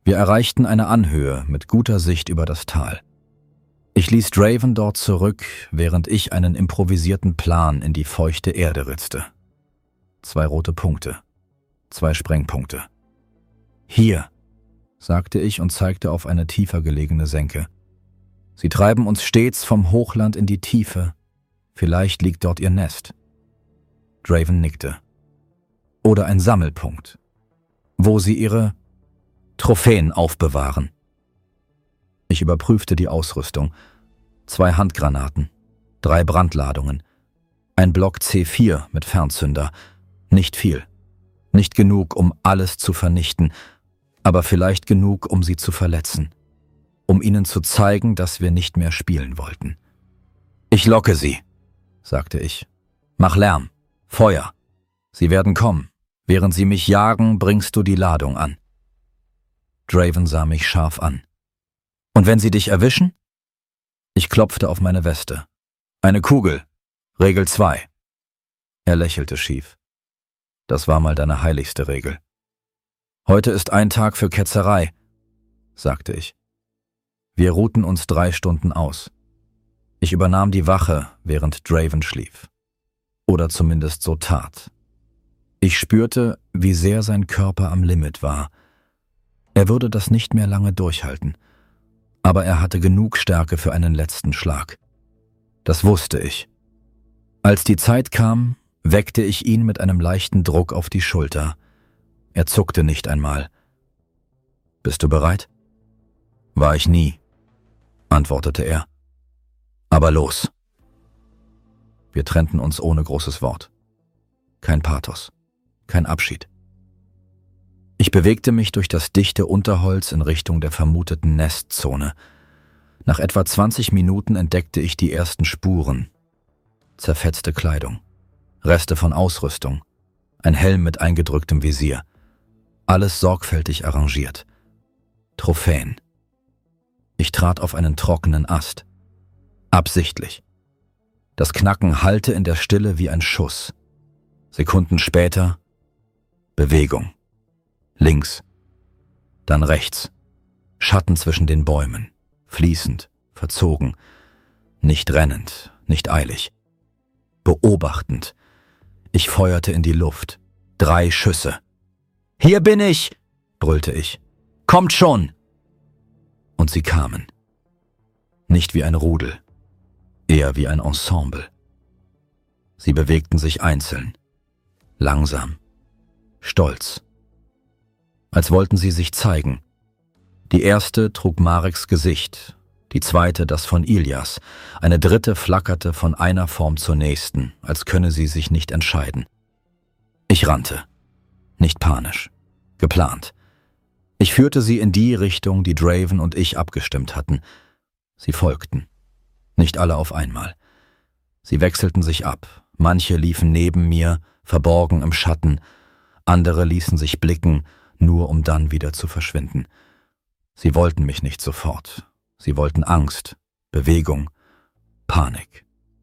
Speaker 1: Wir erreichten eine Anhöhe mit guter Sicht über das Tal. Ich ließ Draven dort zurück, während ich einen improvisierten Plan in die feuchte Erde ritzte. 2 rote Punkte, 2 Sprengpunkte. »Hier«, sagte ich und zeigte auf eine tiefer gelegene Senke. »Sie treiben uns stets vom Hochland in die Tiefe. Vielleicht liegt dort ihr Nest.« Draven nickte. »Oder ein Sammelpunkt, wo sie ihre Trophäen aufbewahren.« Ich überprüfte die Ausrüstung. 2 Handgranaten, 3 Brandladungen, ein Block C4 mit Fernzünder. Nicht viel. Nicht genug, um alles zu vernichten, aber vielleicht genug, um sie zu verletzen. Um ihnen zu zeigen, dass wir nicht mehr spielen wollten. »Ich locke sie«, sagte ich. »Mach Lärm, Feuer. Sie werden kommen. Während sie mich jagen, bringst du die Ladung an.« Draven sah mich scharf an. »Und wenn sie dich erwischen?« Ich klopfte auf meine Weste. »Eine Kugel. Regel 2. Er lächelte schief. »Das war mal deine heiligste Regel.« »Heute ist ein Tag für Ketzerei«, sagte ich. Wir ruhten uns 3 Stunden aus. Ich übernahm die Wache, während Draven schlief. Oder zumindest so tat. Ich spürte, wie sehr sein Körper am Limit war. Er würde das nicht mehr lange durchhalten. Aber er hatte genug Stärke für einen letzten Schlag. Das wusste ich. Als die Zeit kam, weckte ich ihn mit einem leichten Druck auf die Schulter. Er zuckte nicht einmal. »Bist du bereit?« »War ich nie«, antwortete er. »Aber los.« Wir trennten uns ohne großes Wort. Kein Pathos, kein Abschied. Ich bewegte mich durch das dichte Unterholz in Richtung der vermuteten Nestzone. Nach etwa 20 Minuten entdeckte ich die ersten Spuren. Zerfetzte Kleidung, Reste von Ausrüstung, ein Helm mit eingedrücktem Visier. Alles sorgfältig arrangiert. Trophäen. Ich trat auf einen trockenen Ast. Absichtlich. Das Knacken hallte in der Stille wie ein Schuss. Sekunden später Bewegung. Links, dann rechts. Schatten zwischen den Bäumen. Fließend, verzogen. Nicht rennend, nicht eilig. Beobachtend. Ich feuerte in die Luft. 3 Schüsse. »Hier bin ich«, brüllte ich. »Kommt schon!« Und sie kamen. Nicht wie ein Rudel, eher wie ein Ensemble. Sie bewegten sich einzeln, langsam, stolz, als wollten sie sich zeigen. Die erste trug Mareks Gesicht, die zweite das von Ilias, eine dritte flackerte von einer Form zur nächsten, als könne sie sich nicht entscheiden. Ich rannte, nicht panisch, geplant. Ich führte sie in die Richtung, die Draven und ich abgestimmt hatten. Sie folgten, nicht alle auf einmal. Sie wechselten sich ab, manche liefen neben mir, verborgen im Schatten, andere ließen sich blicken, nur um dann wieder zu verschwinden. Sie wollten mich nicht sofort. Sie wollten Angst, Bewegung, Panik.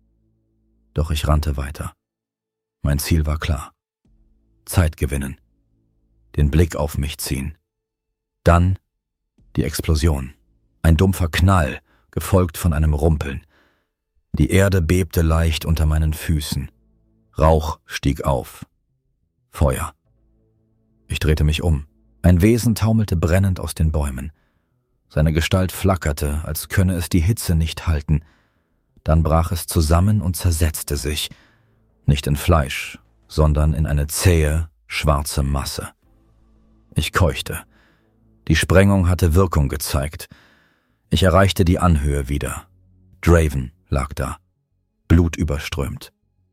Speaker 1: Doch ich rannte weiter. Mein Ziel war klar. Zeit gewinnen. Den Blick auf mich ziehen. Dann die Explosion. Ein dumpfer Knall, gefolgt von einem Rumpeln. Die Erde bebte leicht unter meinen Füßen. Rauch stieg auf. Feuer. Ich drehte mich um. Ein Wesen taumelte brennend aus den Bäumen. Seine Gestalt flackerte, als könne es die Hitze nicht halten. Dann brach es zusammen und zersetzte sich. Nicht in Fleisch, sondern in eine zähe, schwarze Masse. Ich keuchte. Die Sprengung hatte Wirkung gezeigt. Ich erreichte die Anhöhe wieder. Draven lag da, blutüberströmt,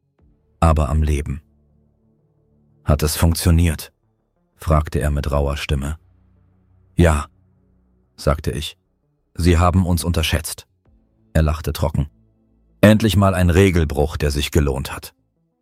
Speaker 1: aber am Leben. »Hat es funktioniert?« fragte er mit rauer Stimme. »Ja«, sagte ich. »Sie haben uns unterschätzt.« Er lachte trocken. »Endlich mal ein Regelbruch, der sich gelohnt hat.«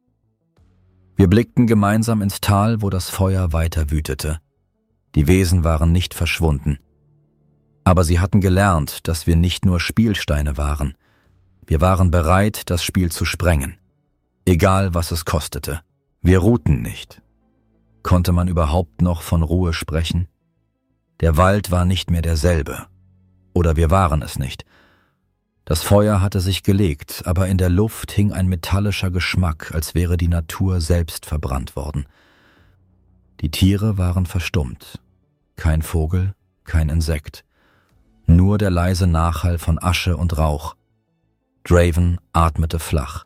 Speaker 1: Wir blickten gemeinsam ins Tal, wo das Feuer weiter wütete. Die Wesen waren nicht verschwunden. Aber sie hatten gelernt, dass wir nicht nur Spielsteine waren. Wir waren bereit, das Spiel zu sprengen. Egal, was es kostete. Wir ruhten nicht. Konnte man überhaupt noch von Ruhe sprechen? Der Wald war nicht mehr derselbe. Oder wir waren es nicht. Das Feuer hatte sich gelegt, aber in der Luft hing ein metallischer Geschmack, als wäre die Natur selbst verbrannt worden. Die Tiere waren verstummt. Kein Vogel, kein Insekt. Nur der leise Nachhall von Asche und Rauch. Draven atmete flach.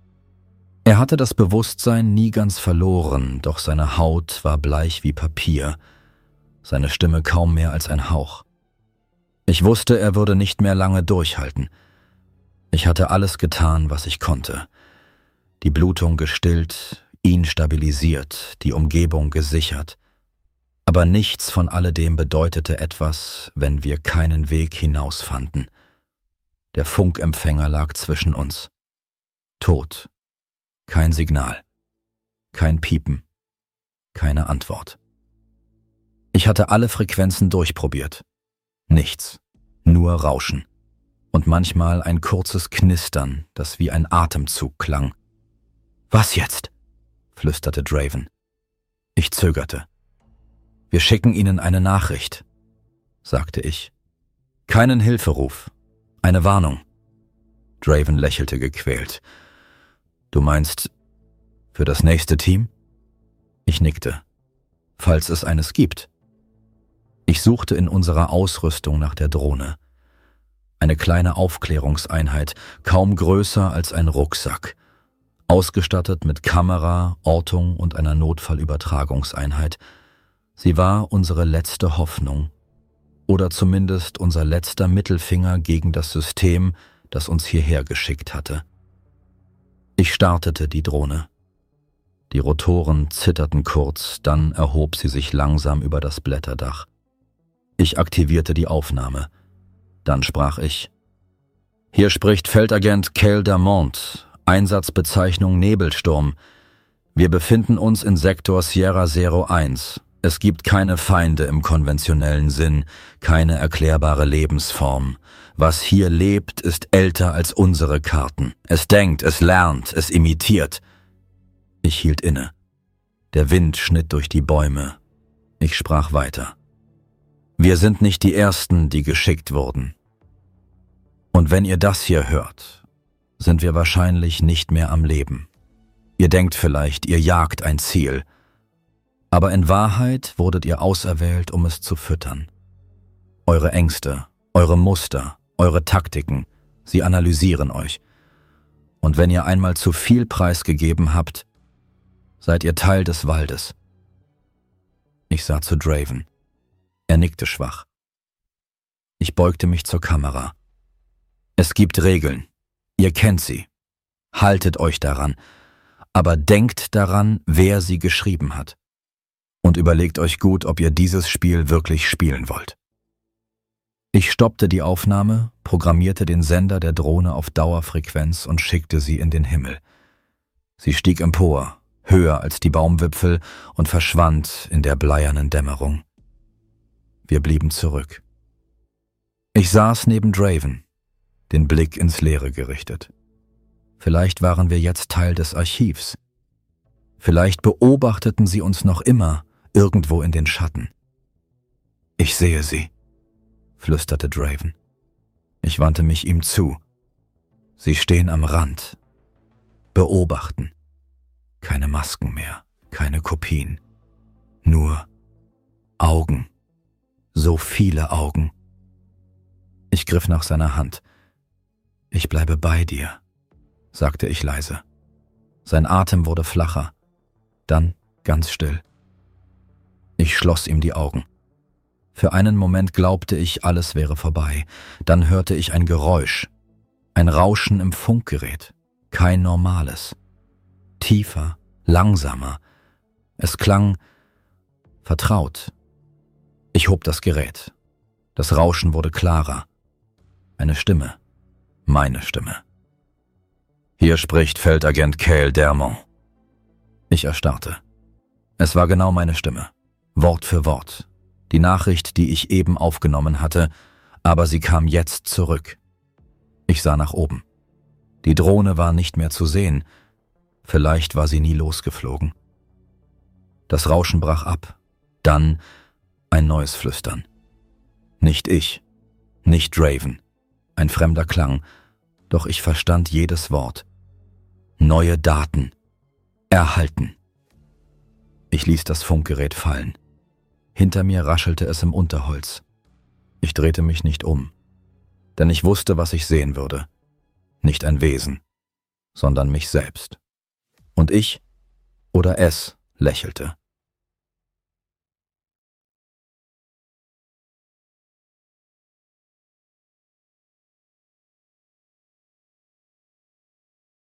Speaker 1: Er hatte das Bewusstsein nie ganz verloren, doch seine Haut war bleich wie Papier, seine Stimme kaum mehr als ein Hauch. Ich wusste, er würde nicht mehr lange durchhalten. Ich hatte alles getan, was ich konnte. Die Blutung gestillt, ihn stabilisiert, die Umgebung gesichert. Aber nichts von alledem bedeutete etwas, wenn wir keinen Weg hinaus fanden. Der Funkempfänger lag zwischen uns. Tot. Kein Signal. Kein Piepen. Keine Antwort. Ich hatte alle Frequenzen durchprobiert. Nichts. Nur Rauschen. Und manchmal ein kurzes Knistern, das wie ein Atemzug klang. »Was jetzt?« flüsterte Draven. Ich zögerte. »Wir schicken Ihnen eine Nachricht«, sagte ich. »Keinen Hilferuf. Eine Warnung.« Draven lächelte gequält. »Du meinst, für das nächste Team?« Ich nickte. »Falls es eines gibt.« Ich suchte in unserer Ausrüstung nach der Drohne. Eine kleine Aufklärungseinheit, kaum größer als ein Rucksack. Ausgestattet mit Kamera, Ortung und einer Notfallübertragungseinheit. Sie war unsere letzte Hoffnung. Oder zumindest unser letzter Mittelfinger gegen das System, das uns hierher geschickt hatte. Ich startete die Drohne. Die Rotoren zitterten kurz, dann erhob sie sich langsam über das Blätterdach. Ich aktivierte die Aufnahme. Dann sprach ich. »Hier spricht Feldagent Cale Dermont, Einsatzbezeichnung Nebelsturm. Wir befinden uns in Sektor Sierra 01. Es gibt keine Feinde im konventionellen Sinn, keine erklärbare Lebensform. Was hier lebt, ist älter als unsere Karten. Es denkt, es lernt, es imitiert.« Ich hielt inne. Der Wind schnitt durch die Bäume. Ich sprach weiter. »Wir sind nicht die Ersten, die geschickt wurden. Und wenn ihr das hier hört, sind wir wahrscheinlich nicht mehr am Leben. Ihr denkt vielleicht, ihr jagt ein Ziel. Aber in Wahrheit wurdet ihr auserwählt, um es zu füttern. Eure Ängste, eure Muster, eure Taktiken, sie analysieren euch. Und wenn ihr einmal zu viel preisgegeben habt, seid ihr Teil des Waldes.« Ich sah zu Draven. Er nickte schwach. Ich beugte mich zur Kamera. »Es gibt Regeln. Ihr kennt sie. Haltet euch daran. Aber denkt daran, wer sie geschrieben hat. Und überlegt euch gut, ob ihr dieses Spiel wirklich spielen wollt.« Ich stoppte die Aufnahme, programmierte den Sender der Drohne auf Dauerfrequenz und schickte sie in den Himmel. Sie stieg empor, höher als die Baumwipfel und verschwand in der bleiernen Dämmerung. Wir blieben zurück. Ich saß neben Draven, den Blick ins Leere gerichtet. Vielleicht waren wir jetzt Teil des Archivs. Vielleicht beobachteten sie uns noch immer, irgendwo in den Schatten. »Ich sehe sie«, flüsterte Draven. Ich wandte mich ihm zu. »Sie stehen am Rand. Beobachten. Keine Masken mehr, keine Kopien. Nur Augen. So viele Augen.« Ich griff nach seiner Hand. »Ich bleibe bei dir«, sagte ich leise. Sein Atem wurde flacher, dann ganz still. Ich schloss ihm die Augen. Für einen Moment glaubte ich, alles wäre vorbei. Dann hörte ich ein Geräusch, ein Rauschen im Funkgerät, kein normales. Tiefer, langsamer. Es klang vertraut. Ich hob das Gerät. Das Rauschen wurde klarer. Eine Stimme. Meine Stimme. »Hier spricht Feldagent Cale Dermont.« Ich erstarrte. Es war genau meine Stimme. Wort für Wort. Die Nachricht, die ich eben aufgenommen hatte, aber sie kam jetzt zurück. Ich sah nach oben. Die Drohne war nicht mehr zu sehen. Vielleicht war sie nie losgeflogen. Das Rauschen brach ab. Dann ein neues Flüstern. Nicht ich, nicht Draven. Ein fremder Klang, doch ich verstand jedes Wort. Neue Daten. Erhalten. Ich ließ das Funkgerät fallen. Hinter mir raschelte es im Unterholz. Ich drehte mich nicht um, denn ich wusste, was ich sehen würde. Nicht ein Wesen, sondern mich selbst. Und ich oder es lächelte.